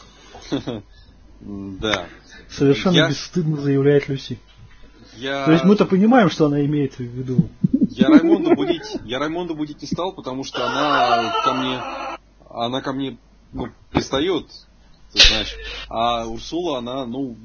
Да. Совершенно я... бесстыдно заявляет Люси. Я... То есть мы-то понимаем, что она имеет в виду. Я Раймонду будить, я Раймонду будить не стал, потому что она ко мне, она ко мне, ну, пристает, ты знаешь. А Урсула, она, ну,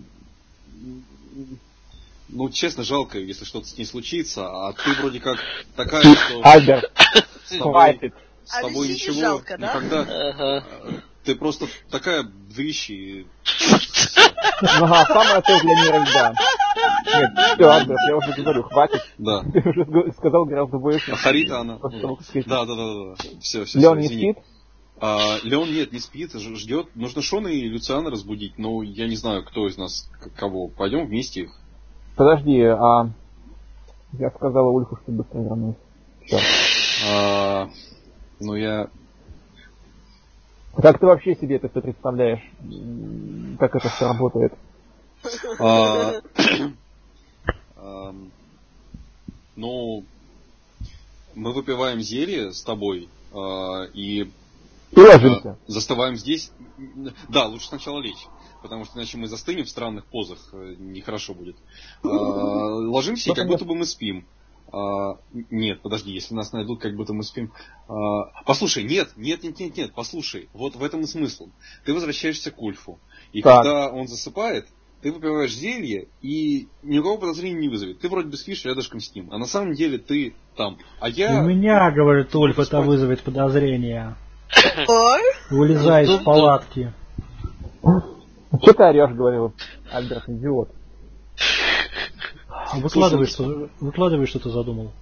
ну, честно, жалко, если что-то с ней случится. А ты вроде как такая, что... Альберт, с тобой, с тобой а ничего жалко, да? никогда... Ага. Ты просто такая дрыщи. Ага, самое то для мира льда. Нет, все, Альберт, я уже говорю, хватит. Да. Ты уже сказал гораздо больше. А Харита она. Да, да, да, да. Все, все. Леон не спит? А, Леон нет, не спит, ждет. Нужно Шона и Люциана разбудить, но я не знаю, кто из нас кого. Пойдем вместе их. Подожди, а я сказала Ульфу, что быстро вернусь. А, ну я... Как ты вообще себе это все представляешь? Как это все работает? А, а, ну, мы выпиваем зелье с тобой а, и, и ложимся. А, застываем здесь. Да, лучше сначала лечь, потому что иначе мы застынем в странных позах, нехорошо будет. А, ложимся, и как будто бы мы спим. А, нет, подожди, если нас найдут, как будто мы спим. А, послушай, нет, нет, нет, нет, нет, послушай, вот в этом и смысл. Ты возвращаешься к Ульфу, и так. Когда он засыпает, ты выпиваешь зелье, и никакого подозрения не вызовет. Ты вроде бы спишь рядышком с ним, а на самом деле ты там. А я... У меня, говорит Ульф, это спать. Вызовет подозрение. Вылезай из палатки. Что ты орешь, говорил Альберт, идиот. Выкладывай, что, выкладывай, что ты задумал.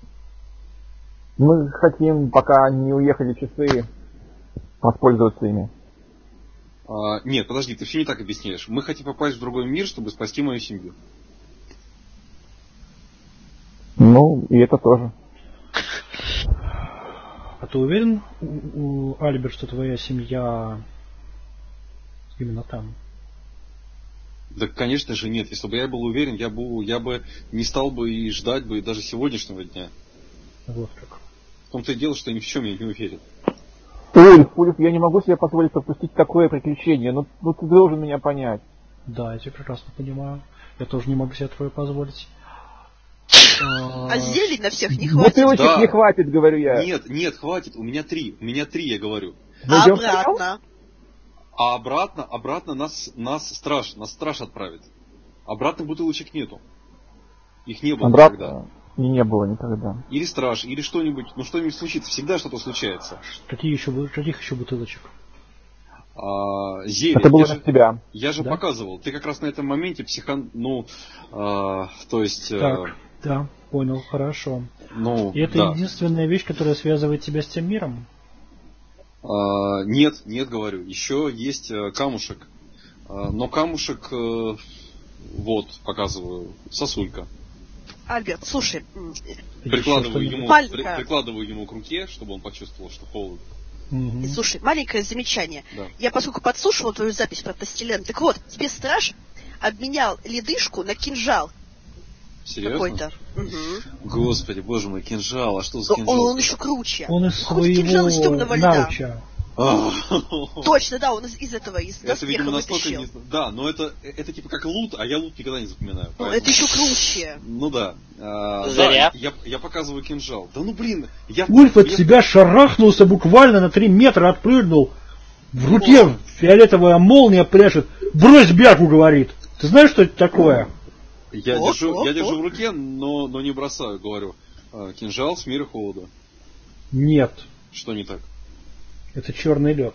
Мы хотим, пока не уехали часы, воспользоваться ими. А, нет, подожди, ты все не так объясняешь. Мы хотим попасть в другой мир, чтобы спасти мою семью. Ну, и это тоже. А ты уверен, Альберт, что твоя семья именно там? Да, конечно же, нет. Если бы я был уверен, я бы, я бы не стал бы и ждать бы даже сегодняшнего дня. Вот как. В том-то и дело, что ни в чем я не уверен. Ульф, Ульф, я не могу себе позволить пропустить такое приключение. Ну, ну ты должен меня понять. Да, я тебя прекрасно понимаю. Я тоже не могу себе такое позволить. А зелень на всех не хватит. Бутылочек да. не хватит, говорю я. Нет, нет, хватит. У меня три. У меня три, я говорю. А обратно? А обратно, обратно нас, нас страж, нас страж отправит. Обратно бутылочек нету. Их не было обратно никогда. И не было никогда. Или страж, или что-нибудь, ну что-нибудь случится. Всегда что-то случается. Какие еще, каких еще бутылочек? А, зелье. Это было я на же, тебя. Я же да? показывал. Ты как раз на этом моменте психан, ну, а, то есть. Так, а, да, понял, хорошо. Ну, и это да. единственная вещь, которая связывает тебя с тем миром? А, нет, нет, говорю. Еще есть а, камушек. А, но камушек, а, вот, показываю, сосулька. Альберт, слушай. Прикладываю ему, при, прикладываю ему к руке, чтобы он почувствовал, что холодно. Угу. Слушай, маленькое замечание. Да. Я, поскольку подслушивал твою запись про Тастилен, так вот, спецстраж обменял ледышку на кинжал. Серьезно? Какой-то. Угу. Господи, боже мой, кинжал, а что за кинжал? Он, он еще круче. Он из своего из темного наруча. Точно, да, он из, из этого, из доспеха это, видимо, настолько вытащил. Не... Да, но это, это типа как лут, а я лут никогда не запоминаю. Ну, это еще круче. Ну да. А, Заря. Да, я, я показываю кинжал. Да ну блин, я... Ульф от я... себя шарахнулся буквально на три метра, отпрыгнул. В руке О. фиолетовая молния пляшет. Брось бяку, говорит. Ты знаешь, что это такое? Я, о, держу, о, я о. держу в руке, но, но не бросаю, говорю. Кинжал с мира холода. Нет. Что не так? Это черный лед.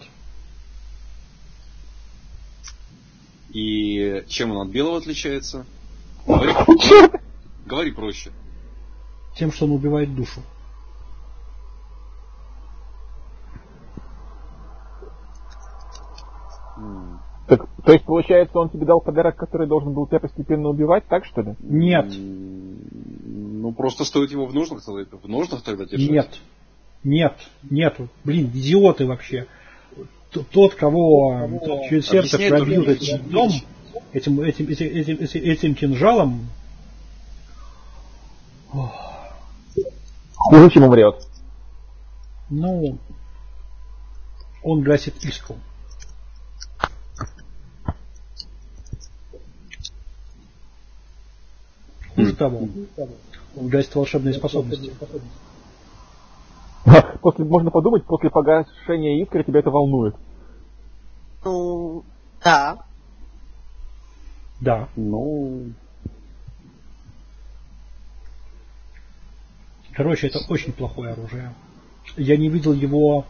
И чем он от белого отличается? Говори, говори, говори проще. Тем, что он убивает душу. Mm. Так, то есть, получается, он тебе дал подарок, который должен был тебя постепенно убивать, так что ли? Нет. Ну, просто стоит его в ножнах, в ножнах тогда держать. Нет. Нет. Нет. Блин, идиоты вообще. Тот, кого через сердце пробьют этим дом, этим, этим, этим, этим, этим, этим кинжалом. Хуже, чем умрет. Ну, он гасит искру. Хуже того, он гасит волшебные способности. После, можно подумать, после погашения искры тебя это волнует. Ну, да. Да. Ну... Короче, это очень плохое оружие. Я не видел его...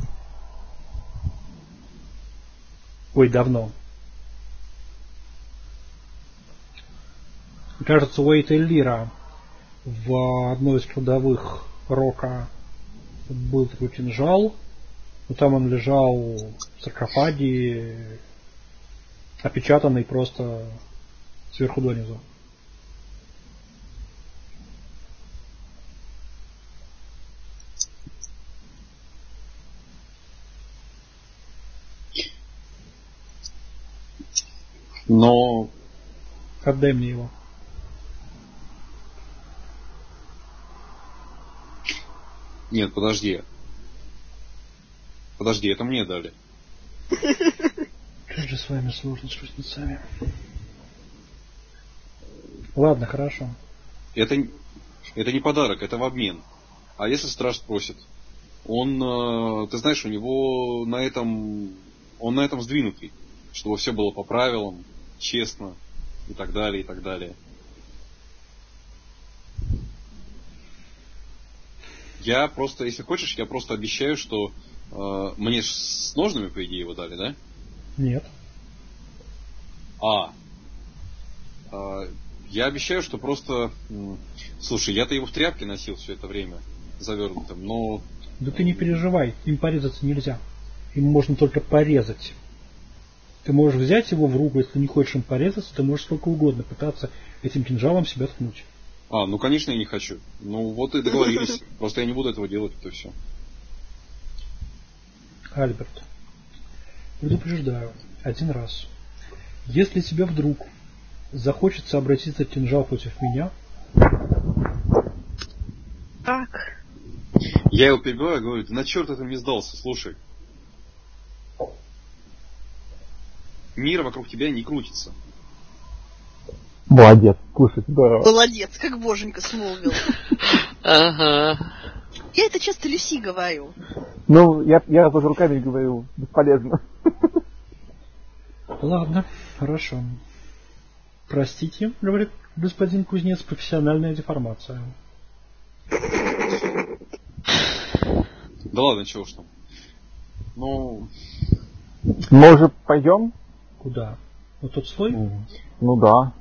Ой, давно. Кажется, у Эйта Лира в одной из трудовых Рока был такой кинжал, но там он лежал в саркофаге, опечатанный просто сверху донизу. Но... Отдай мне его. Нет, подожди. Подожди, это мне дали. Как же с вами сложно с жнецами. Ладно, хорошо. Это... Это не подарок, это в обмен. А если страж просит? Он, э, ты знаешь, у него на этом, он на этом сдвинутый, чтобы все было по правилам, честно и так далее, и так далее. Я просто, если хочешь, я просто обещаю, что э, мне ж с ножными, по идее, его дали, да? Нет. А. Э, я обещаю, что просто... М, слушай, я-то его в тряпке носил все это время, завернутым, но... Да ты не переживай, им порезаться нельзя. Им можно только порезать. Ты можешь взять его в руку, если не хочешь им порезаться, ты можешь сколько угодно пытаться этим кинжалом себя ткнуть. А, ну конечно я не хочу. Ну вот и договорились. Просто я не буду этого делать, это все. Альберт, предупреждаю, один раз. Если тебе вдруг захочется обратиться кинжал против меня... Так. Я его перебиваю, говорю, ты на черт это мне сдался, слушай. Мир вокруг тебя не крутится. Молодец, слушай, здорово. Молодец, как боженька смолвил. Ага. Я это часто Люси говорю. Ну, я, я тоже руками говорю, бесполезно. Ладно, хорошо. Простите, говорит господин кузнец, профессиональная деформация. Да ладно, чего ж там. Ну... Мы уже пойдем? Куда? Вот тот слой? Mm. Ну да.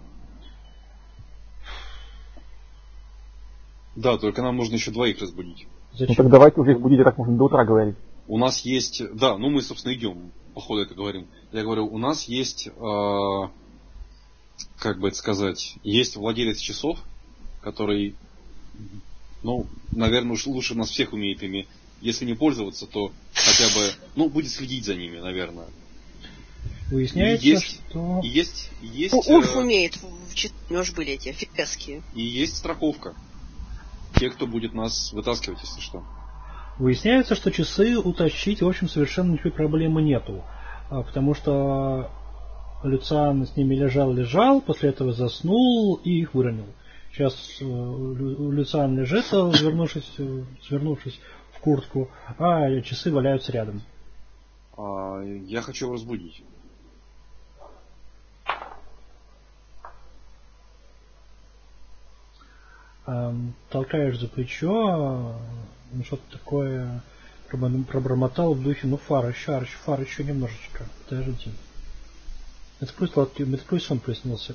Да, только нам нужно еще двоих разбудить. Зачем? Ну так давайте уже их будить, так можно до утра говорить. У нас есть... Да, ну мы, собственно, идем. Походу это говорим. Я говорю, у нас есть... Э, как бы это сказать... Есть владелец часов, который... Ну, наверное, уж лучше нас всех умеет ими. Если не пользоваться, то хотя бы... Ну, будет следить за ними, наверное. Выясняется, и есть, что... И есть... И есть У, Ульф э, умеет, в, в чит... у него же были эти фигские. И есть страховка. Те, кто будет нас вытаскивать, если что. Выясняется, что часы утащить, в общем, совершенно никакой проблемы нету. Потому что Люциан с ними лежал-лежал, после этого заснул и их выронил. Сейчас Люциан лежит, свернувшись, свернувшись в куртку, а часы валяются рядом. А, я хочу его разбудить. Толкаешь за плечо, ну, что-то такое пробормотал в духе, ну фар еще, фар еще немножечко, подожди. Это твой сон приснился.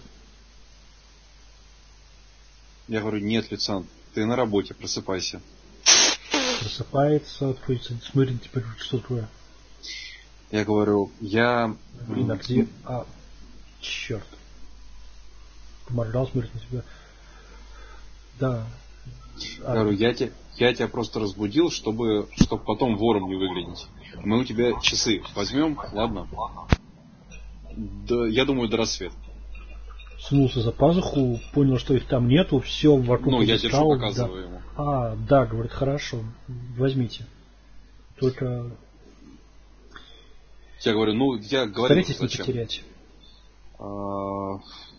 Я говорю, нет, Люциан, ты на работе, просыпайся. Просыпается, откроется, смотрит, теперь что такое. Я говорю, я... Блин, а где... А, черт. Поморгал, смотрит на тебя. Да. Я а, говорю, я, те, я тебя просто разбудил, чтобы, чтобы потом вором не выглядеть. Мы у тебя часы возьмем, ладно? Да, я думаю, до рассвета. Сунулся за пазуху, понял, что их там нету, все вокруг. Ну, я держу, показываю да. ему. А, да, говорит, хорошо, возьмите. Только... Я говорю, ну, я говорю, старайтесь не потерять. А...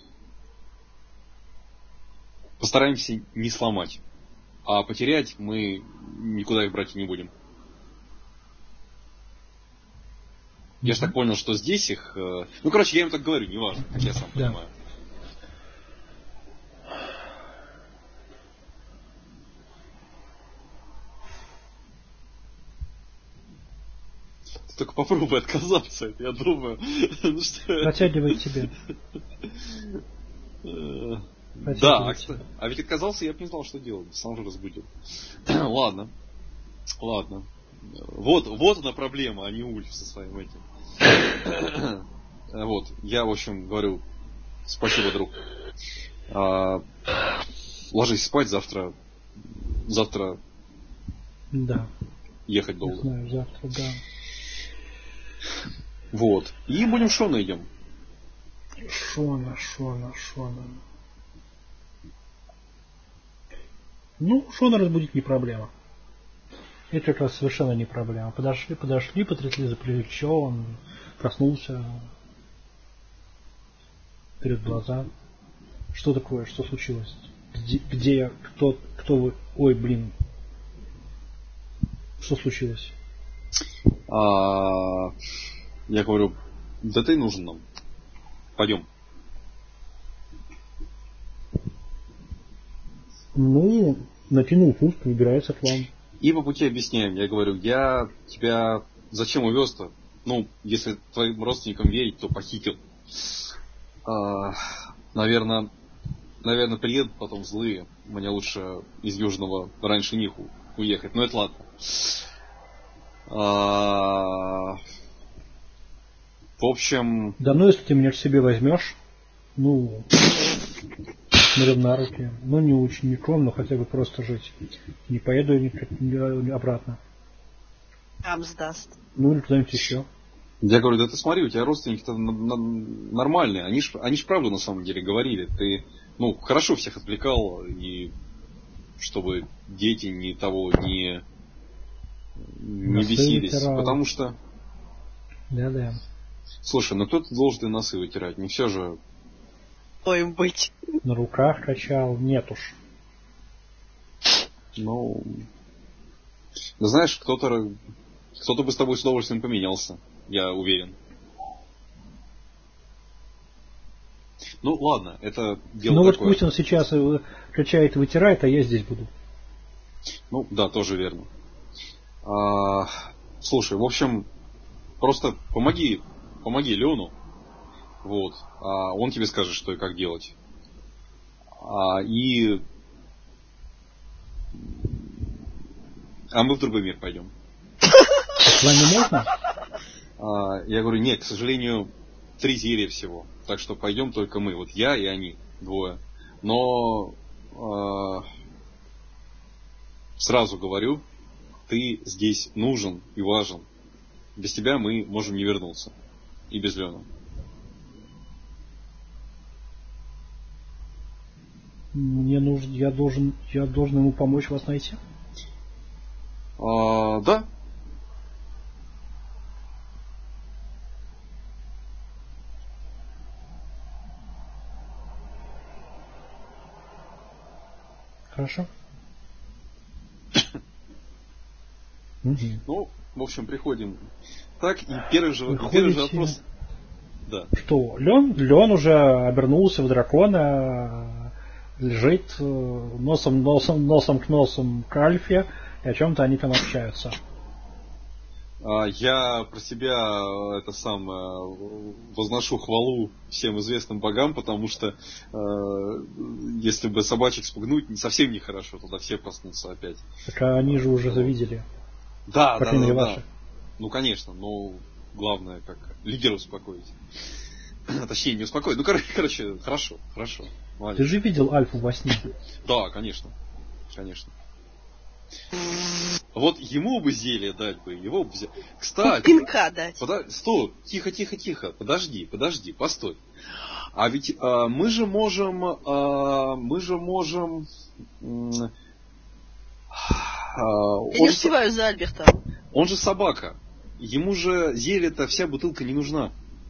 Постараемся не сломать. А потерять мы никуда их брать не будем. Я mm-hmm. же так понял, что здесь их... Ну, короче, я им так говорю, неважно, как я сам да. понимаю. Ты только попробуй отказаться, я думаю. ну, что... Протягивай тебе. Да, а, кстати, а ведь отказался, я бы не знал, что делать. Сам же разбудил. ладно. Ладно. Вот, вот она проблема, а не Ульф со своим этим. вот, я, в общем, говорю, спасибо, друг. А, ложись спать, завтра. Завтра. Да. Ехать долго. Не знаю, завтра, да. Вот. И будем Шона идем. Шона, Шона, Шона. Ну, Шона разбудить не проблема. Это как раз совершенно не проблема. Подошли, подошли, потрясли за плечо, он проснулся. Вперед глаза. Что такое? Что случилось? Где, где кто, Кто вы? Ой, блин. Что случилось? А, я говорю, да ты нужен нам. Пойдем. Ну, натянул куртку, выбирается к вам. И по пути объясняем. Я говорю, я тебя зачем увез-то? Ну, если твоим родственникам верить, то похитил. А, наверное, наверное, приедут потом злые. Мне лучше из Южного раньше них уехать. Но это ладно. А, в общем... Да ну, если ты меня к себе возьмешь, ну, смотрим на руки, ну, не учеником, но хотя бы просто жить. Не поеду ни обратно. Там сдаст. Ну, или куда-нибудь еще. Я говорю, да ты смотри, у тебя родственники-то нормальные. Они ж, они ж правду на самом деле говорили. Ты, ну, хорошо всех отвлекал, и чтобы дети ни того не, не бесились. Вытирал. Потому что... Да-да. Слушай, ну кто-то должен и носы вытирать. Не все же... Что им быть? На руках качал. Нет уж. Ну... Да знаешь, кто-то... Кто-то бы с тобой с удовольствием поменялся. Я уверен. Ну ладно, это дело ну, такое. Ну вот пусть он сейчас качает и вытирает, а я здесь буду. Ну да, тоже верно. А, слушай, в общем, просто помоги, помоги Лену. Вот. А он тебе скажет, что и как делать. А, и... А мы в другой мир пойдем. С вами можно? А, я говорю, нет, к сожалению, три зелья всего. Так что пойдем только мы. Вот я и они, двое. Но а, сразу говорю, ты здесь нужен и важен. Без тебя мы можем не вернуться. И без Лены. Мне нужен, я должен, я должен ему помочь вас найти? А, да. Хорошо. Ну, в общем, приходим. Так, и первый же, первый же вопрос. Да. Что, Лен, Лен уже обернулся в дракона, лежит носом, носом, носом к носом к Альфе, и о чем-то они там общаются. Я про себя это сам возношу хвалу всем известным богам, потому что если бы собачек спугнуть, совсем нехорошо, тогда все проснутся опять. Так а они же уже завидели. Да, да, да, да. Ну, конечно, но главное, как лидера успокоить. Точнее, не успокоить. Ну, короче, короче хорошо, хорошо. Молодец. Ты же видел Альфу во сне? Да, конечно, конечно. Вот ему бы зелье дать бы, его бы взять. Кстати, пинка дать. Пода... Стой, тихо, тихо, тихо, подожди, подожди, постой. А ведь а, мы же можем, а, мы же можем. А, Я не успеваю за Альберта. Он же собака. Ему же зелье-то вся бутылка не нужна.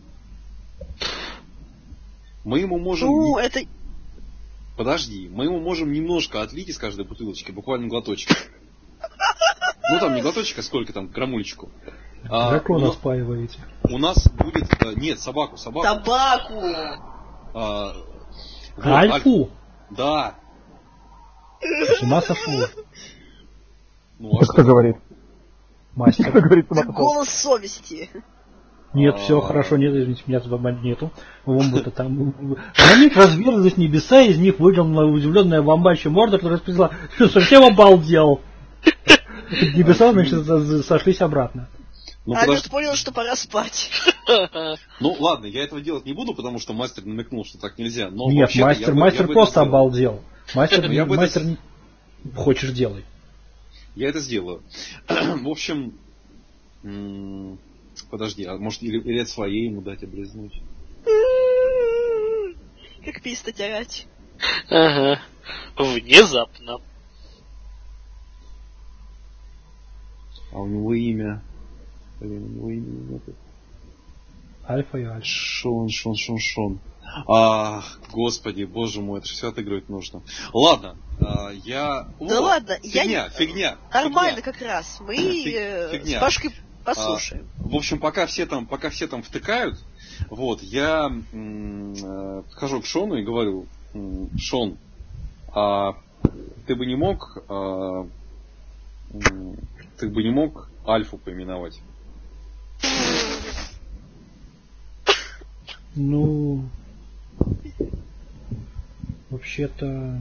Мы ему можем. Ну, это. Подожди, мы ему можем немножко отлить из каждой бутылочки, буквально глоточек. Ну там не глоточек, а сколько там, грамулечку. Дракона а, спаиваете. У нас будет... Нет, собаку, собаку. Собаку! А, вот, Альфу? Аль... Да. С ума сошел. Ну, а что говорит? Мастер. Что говорит голос совести. Нет, все хорошо, нет, извините, меня туда нету. Вомбата там. На них разверзлись небеса, из них выглянула удивленная вомбачья морда, которая сказала, что совсем обалдел. Небеса, значит, сошлись обратно. Ну, а я понял, что пора спать. Ну ладно, я этого делать не буду, потому что мастер намекнул, что так нельзя. Но нет, мастер, я мастер бы, просто я обалдел. Мастер, я мастер это... хочешь делай. Я это сделаю. В общем, м- подожди, а может или, или от своей ему дать облизнуть? Как пистать орать. Ага. Внезапно. А у него имя... Блин, у него имя нет. Альфа и Альфа. Шон, Шон, Шон, Шон. А, господи, боже мой, это же все отыгрывать нужно. Ладно, а, я... Да О, ладно, фигня, я... фигня. Нормально фигня. как раз. Мы Фиг, с Пашкой послушаем. А, в общем, пока все там, пока все там втыкают, вот, я м, подхожу к Шону и говорю: Шон, а ты бы не мог, а, ты бы не мог Альфу поименовать? Ну, вообще-то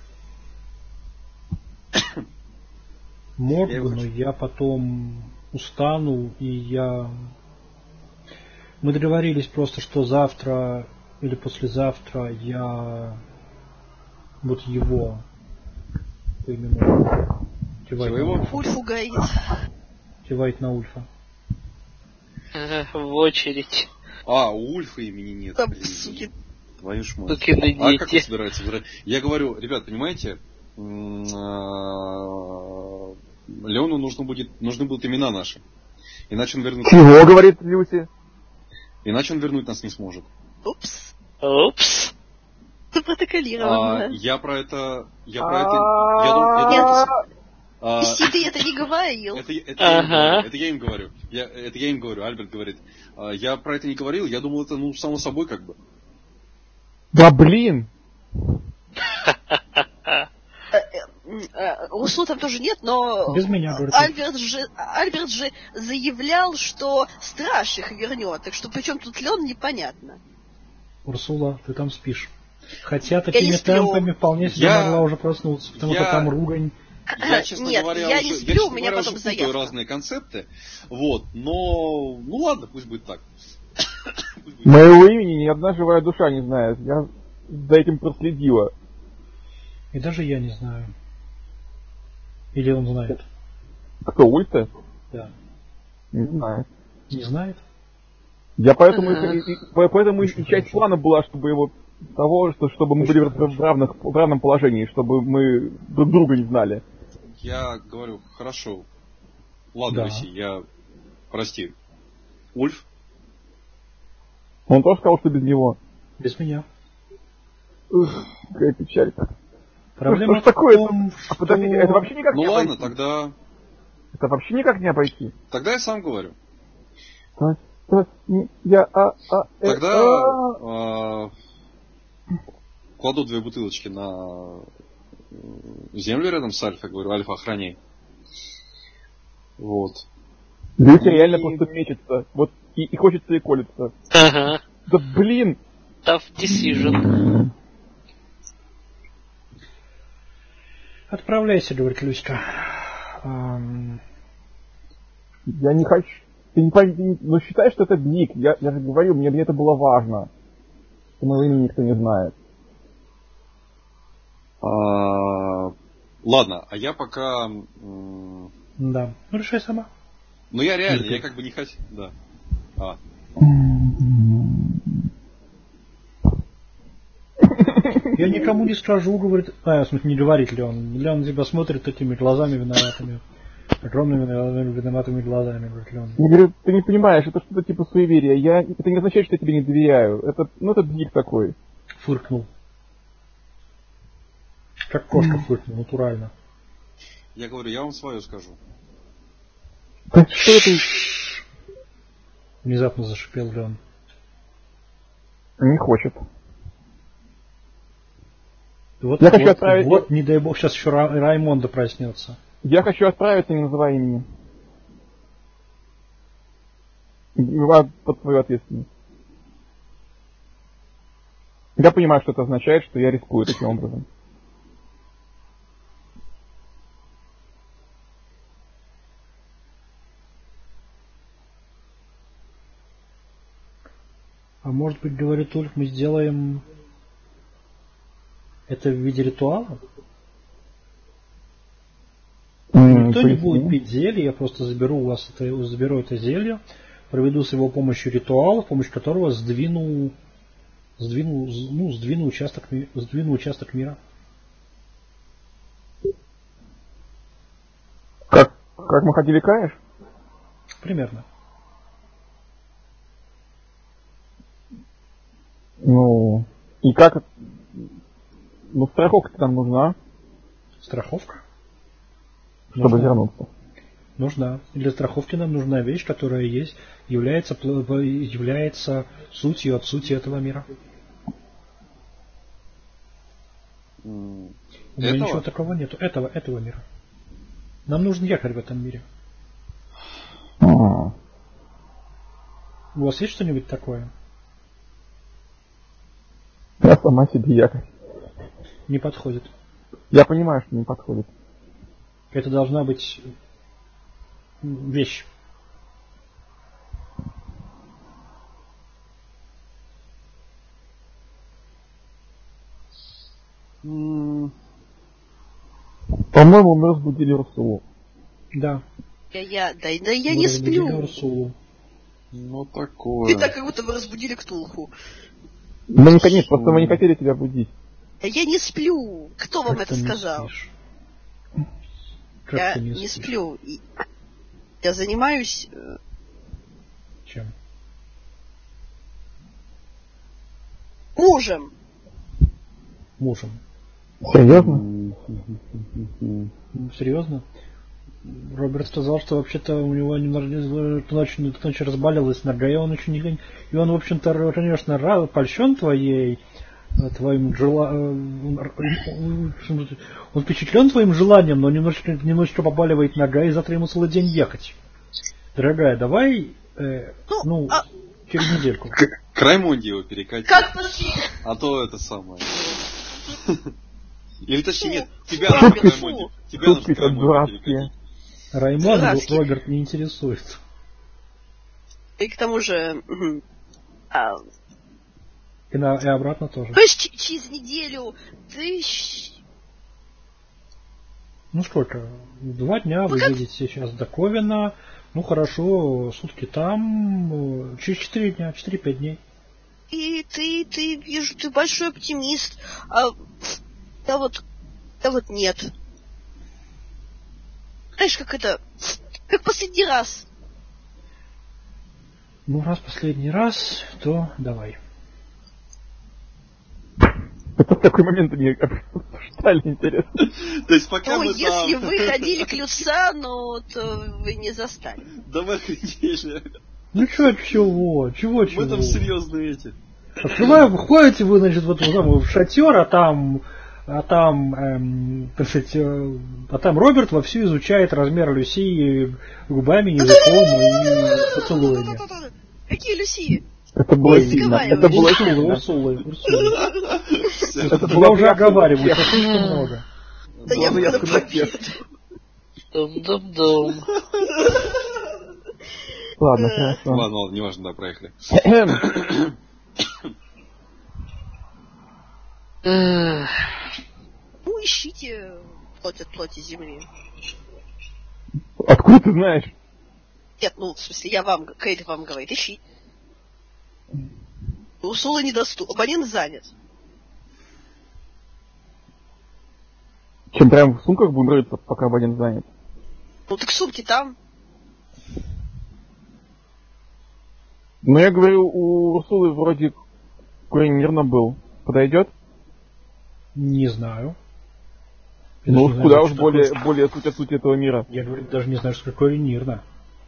мог бы, но я потом устану, и я... Мы договорились просто, что завтра или послезавтра я вот его поименую. Чего? Ульфу гаит. Кивает на Ульфа. В очередь. А, у Ульфа имени нет. Там, суки. Твою ж мать. Сукины дети. А как вы собираетесь? Я говорю, ребят, понимаете, Леону нужно будет, нужны будут имена наши. Иначе он вернуть... Чего, говорит Люси? Иначе он вернуть нас не сможет. Упс. Упс. Запротоколировано. А, я про это... Я про это... Я думаю... Если ты это не говорил. Это, это, я им говорю, это я им говорю. Я, это я им говорю. Альберт говорит. Я про это не говорил. Я думал, это ну само собой как бы. Да блин! Руслу там тоже нет, но без меня, Альберт же, Альберт же заявлял, что страж их вернет. Так что причем тут Лен, непонятно. Урсула, ты там спишь. Хотя такими темпами вполне себе я... могла уже проснуться, потому я... что там ругань. Я, честно Нет, говоря, я уже, не сплю, я, у меня говоря, потом заявка. разные концепты. Вот, но... Ну ладно, пусть будет так. Моего имени ни одна живая душа не знает. Я за этим проследила. И даже я не знаю. Или он знает? Кто, Ульта? Да. Не знаю. Не знает? Я поэтому, uh-huh. и, и, поэтому и часть хорошо. Плана была, чтобы его того, что чтобы мы Очень были в равных, в равном положении, чтобы мы друг друга не знали. Я говорю, хорошо. Ладно, да. Васи, я... Прости. Ульф? Он тоже сказал, что без него. Без меня. Ух, какая печалька. Проблема ну, что ж такое? Том, а что... подождите, это вообще никак ну, не ладно, обойти. тогда... Это вообще никак не обойти. Тогда я сам говорю. То, то, я, а, а, э, тогда а... э, кладу две бутылочки на землю рядом с Альфой, говорю, Альфа, охраняй. Вот. Люся и... реально просто мечется. Вот и, и хочется и колется. Ага. Да блин! Tough decision. Отправляйся, говорит Люська. Um... Я не хочу. Ты не пойми, но считай, что это Ник. Я, я же говорю, мне, мне это было важно. Что моего имени никто не знает. А, ладно, а я пока... Да, ну решай сама. Ну я реально, Или я ты? как бы не хочу... Да. А. Я никому не скажу, говорит... А, в смысле, не говорит Леон. Леон тебя смотрит такими глазами виноватыми. Огромными виноватыми глазами, говорит Леон. Я говорю, ты не понимаешь, это что-то типа суеверия. Я... Это не означает, что я тебе не доверяю. Это, ну, это Ник такой. Фыркнул. Как кошка фыркнул, натурально. Я говорю, я вам свое скажу. Да что это? Внезапно зашипел Леон. Не хочет. Вот, я вот, хочу отправить... вот, не дай бог, сейчас еще Ра... Раймонда проснется. Я хочу отправиться, не называя имени. Под свою ответственность. Я понимаю, что это означает, что я рискую таким образом. А может быть, говорит Ульф, мы сделаем это в виде ритуала? Mm, Никто не будет пить зелье, я просто заберу у вас это, заберу это зелье, проведу с его помощью ритуал, с помощью которого сдвину, сдвину, ну, сдвину участок, сдвину участок мира. Как, как Махадевикаешь? Примерно. Ну, и как... Ну, страховка нам нужна. Страховка? Чтобы нужна. Вернуться. Нужна. Для страховки нам нужна вещь, которая есть, является, является сутью от сути этого мира. Mm. У меня ничего такого нету. Этого, этого мира. Нам нужен якорь в этом мире. Mm. У вас есть что-нибудь такое? Я сама себе якорь. Не подходит. Я понимаю, что не подходит. Это должна быть вещь. Mm. По-моему, мы разбудили Урсулу. Да. Я, я, да, да я мы не сплю. Урсулу. Ну такое. Ты так, как будто вы разбудили Ктулху. Мы не, нет, просто мы не хотели тебя будить. Я не сплю. Кто как вам это сказал? Как я не, не сплю. Я занимаюсь... Чем? Мужем. Мужем. Серьезно? Серьезно? Роберт сказал, что вообще-то у него немножко ночью, ночью разболелась нога, и он еще не... И он, в общем-то, конечно, рад, польщен твоей, твоим желанием... Он впечатлен твоим желанием, но немножечко, немножечко побаливает нога, и завтра ему целый день ехать. Дорогая, давай, э, ну, ну а... через недельку. К, к Раймонде его перекатить. Как почти? А то это самое... Или точнее, нет, тебя нужно к Раймонде. Тебя нужно к Раймонде перекатить. Раймонд Роберт не интересуется. И к тому же... А... И, на, и обратно тоже. То есть через неделю ты... Ну сколько? Два дня ну, вы как... едете сейчас до Ковена. Ну хорошо, сутки там. Через четыре дня, четыре-пять дней. И ты, ты, вижу, ты большой оптимист. А я вот... Я вот нет. Знаешь, как это... Как последний раз. Ну, раз последний раз, то давай. Это в такой момент они обсуждали, интересно. То есть пока ну, мы если там... вы ходили к Люцану, то вы не застали. Да вы охренели. Ну чё, чего? Чего, чего? Мы там серьезные эти. Открываю, выходите вы, значит, в эту самую в шатер, а там... А там, эм, так сказать, э, а там Роберт вовсю изучает размер Люси губами, языком и поцелуями. Какие Люси? Это было сильно. Это было сильно. Урсулы, Урсулы. Я уже оговариваю, это слишком много. Да я буду победу. Дум-дум-дум. Ладно, хорошо. Ладно, ладно, неважно, да, проехали. Ну, ищите плоть от плоти земли. Откуда ты знаешь? Нет, ну, в смысле, я вам, Кейт вам говорит, ищи. Урсула недоступна, абонент занят. Чем прям в сумках будем рыться, пока абонент занят? Ну, так сумки там. Ну, я говорю, у Урсулы вроде курень мирно был. Подойдет? Не знаю. Я ну, не куда знаю, уж более, такое... более суть от сути этого мира. Я говорю, даже не знаю, что такое нирно.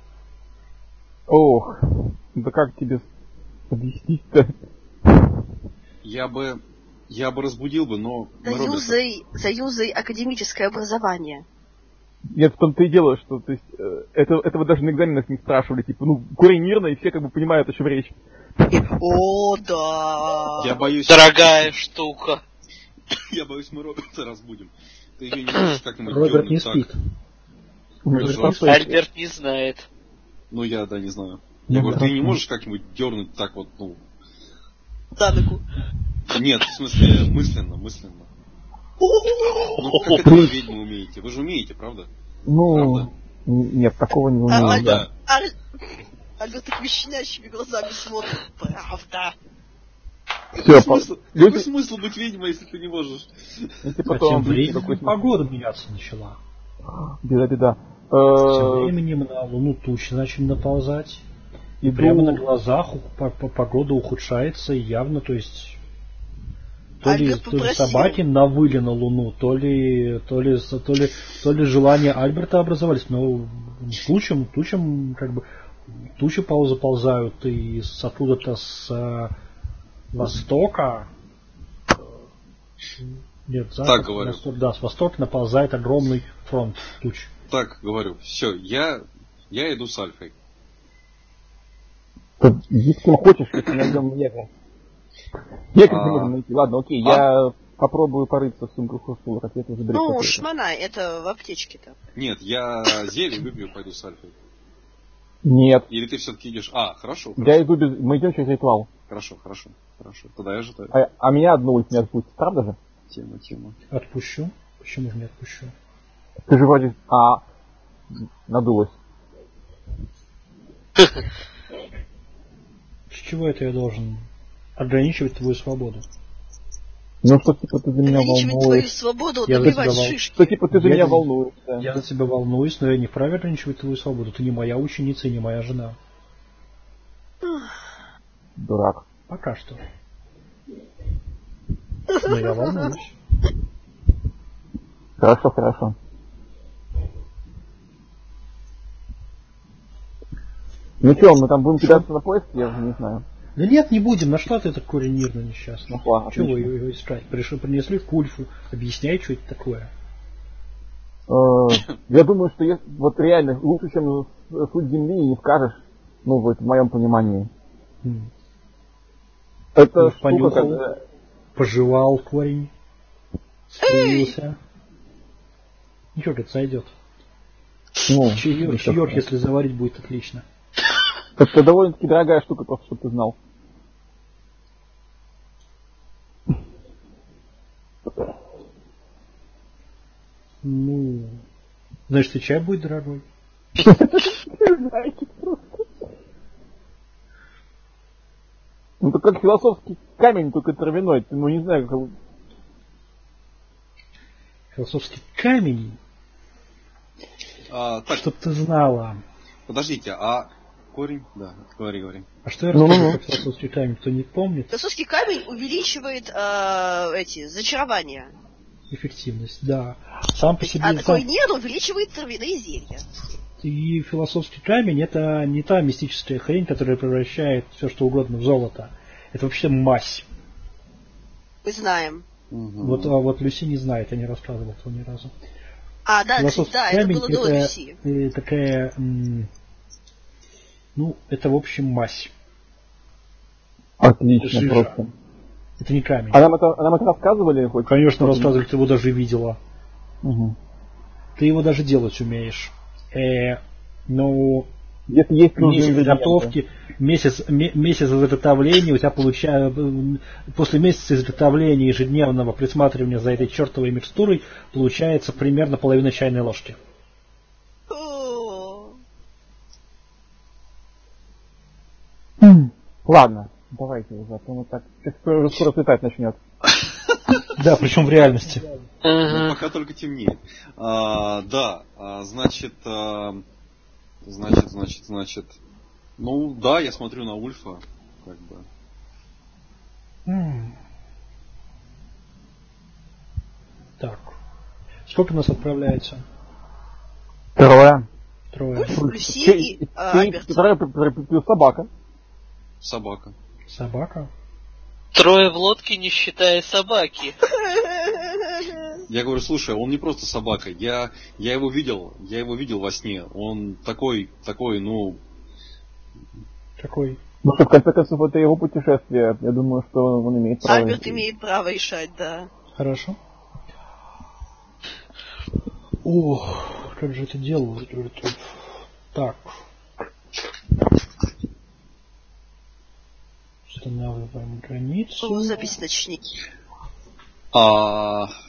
Ох, да как тебе объяснить-то? Я бы... Я бы разбудил бы, но... Заюзай, заюзай академическое образование. Нет, в том-то и дело, что то есть, это, этого даже на экзаменах не спрашивали. Типа, ну, курень мирно, и все как бы понимают, о чем речь. О, да. Я боюсь... Дорогая штука. Я боюсь, мы Роберта разбудим. Ты ее не можешь как-нибудь Роберт не спит. Альберт не знает. Ну, я, да, не знаю. Я говорю, ты не можешь как-нибудь дернуть так вот, ну... За ногу. Нет, в смысле, мысленно, мысленно. Ну, как это вы, ведьмы, умеете? Вы же умеете, правда? Ну, правда? Нет, такого не умею, а, да. Альберт так щенящими глазами смотрит. Правда. Все, какой, смысл, люди... какой смысл быть ведьмой, если ты не можешь? Если потом а тем временем какой погода меняться начала. Беда-беда. Тем временем на луну тучи начали наползать. И прямо на глазах погода ухудшается явно, то есть то ли, то ли собаки навыли на Луну, то ли, то ли, то ли, то ли желания Альберта образовались, но тучам, тучам как бы тучи заползают и с, оттуда-то с э, востока. Нет, запад, так говорю. Восток, да, с востока наползает огромный фронт туч. Так говорю. Все, я, я иду с Альфой. Иди с кем хочешь, если найдем негра. Негра не можем найти. Ладно, окей, а? я попробую порыться в сумках Урсулы, как это заберет. Ну, шмана, это в аптечке-то. Нет, я зелье выпью, пойду с Альфой. Нет. Или ты все-таки идешь? А, хорошо. хорошо. Я иду без... Мы идем через ритуал. Хорошо, хорошо, хорошо. Тогда я ожидаю. А, а меня одну ульт не отпустит, правда же? Тема, тема. Отпущу. Почему же не отпущу? Ты же вроде... А, надулась. С чего это я должен ограничивать твою свободу? Ну что типа ты за меня волнуешься. Ограничивать твою свободу, я добивать шишки. Что типа ты за я меня за... волнуешься. Я за тебя волнуюсь, но я не вправе ограничивать твою свободу. Ты не моя ученица и не моя жена. Дурак. Пока что. Но я волнуюсь. Хорошо, хорошо. Ну что, мы там будем кидаться на поиск, я уже не знаю. Да нет, не будем. На что ты такой нервно несчастный? Ну, ладно, чего вы его искать? Пришли, принесли кульфу. Объясняй, что это такое. Я думаю, что есть, вот реально лучше, чем суть Земли, не скажешь. Ну, вот в моем понимании. Это понюхал, когда... пожевал корень, скривился. Ничего, как сойдет. Ну, чаек, чаек, если заварить, будет отлично. Это довольно-таки дорогая штука, просто чтобы ты знал. Ну, значит, и чай будет дорогой. Ну, это как философский камень, только травяной. Ну, не знаю, как... Философский камень? А, так. Чтоб ты знала. Подождите, а корень? Да, говори, говори. А что я рассказываю про философский камень, кто не помнит? Философский камень увеличивает э, эти зачарования. Эффективность, да. Сам по себе... А сам... такой нет, увеличивает травяные зелья. И философский камень — это не та мистическая хрень, которая превращает все что угодно в золото. Это вообще мазь. Мы знаем. Угу. Вот, а вот Люси не знает, я не рассказывал этого ни разу. А, да, кстати, да, это было до Люси. Это такая... Ну, это, в общем, мазь. Отлично, это просто. Это не камень. А нам это, а нам это рассказывали? Хоть? Конечно, рассказывали, ты его даже видела. Угу. Ты его даже делать умеешь. Э, но если есть месяц изготовки, месяц, месяц изготовления у тебя получается, после месяца изготовления ежедневного присматривания за этой чертовой микстурой получается примерно половина чайной ложки. Ладно, давайте уже, а то мы так скоро, скоро светать начнет. Да, причем в реальности. Ну, пока только темнеет. А, да, а, значит, а, значит, значит, значит. Ну, да, я смотрю на Ульфа, как бы. Mm. Так. Сколько нас отправляется? Трое. Трое. Ульф, Люси и Альберт. Плюс собака. Собака. Собака? Трое в лодке, не считая собаки. Я говорю, слушай, он не просто собака. Я, я его видел, я его видел во сне. Он такой, такой, ну... Какой? Ну что, в конце концов, это его путешествие. Я думаю, что он имеет право... Альберт имеет право решать, да. Хорошо. Ох, как же это делают? Так. Устанавливаем границу. Ну, запись начни. А,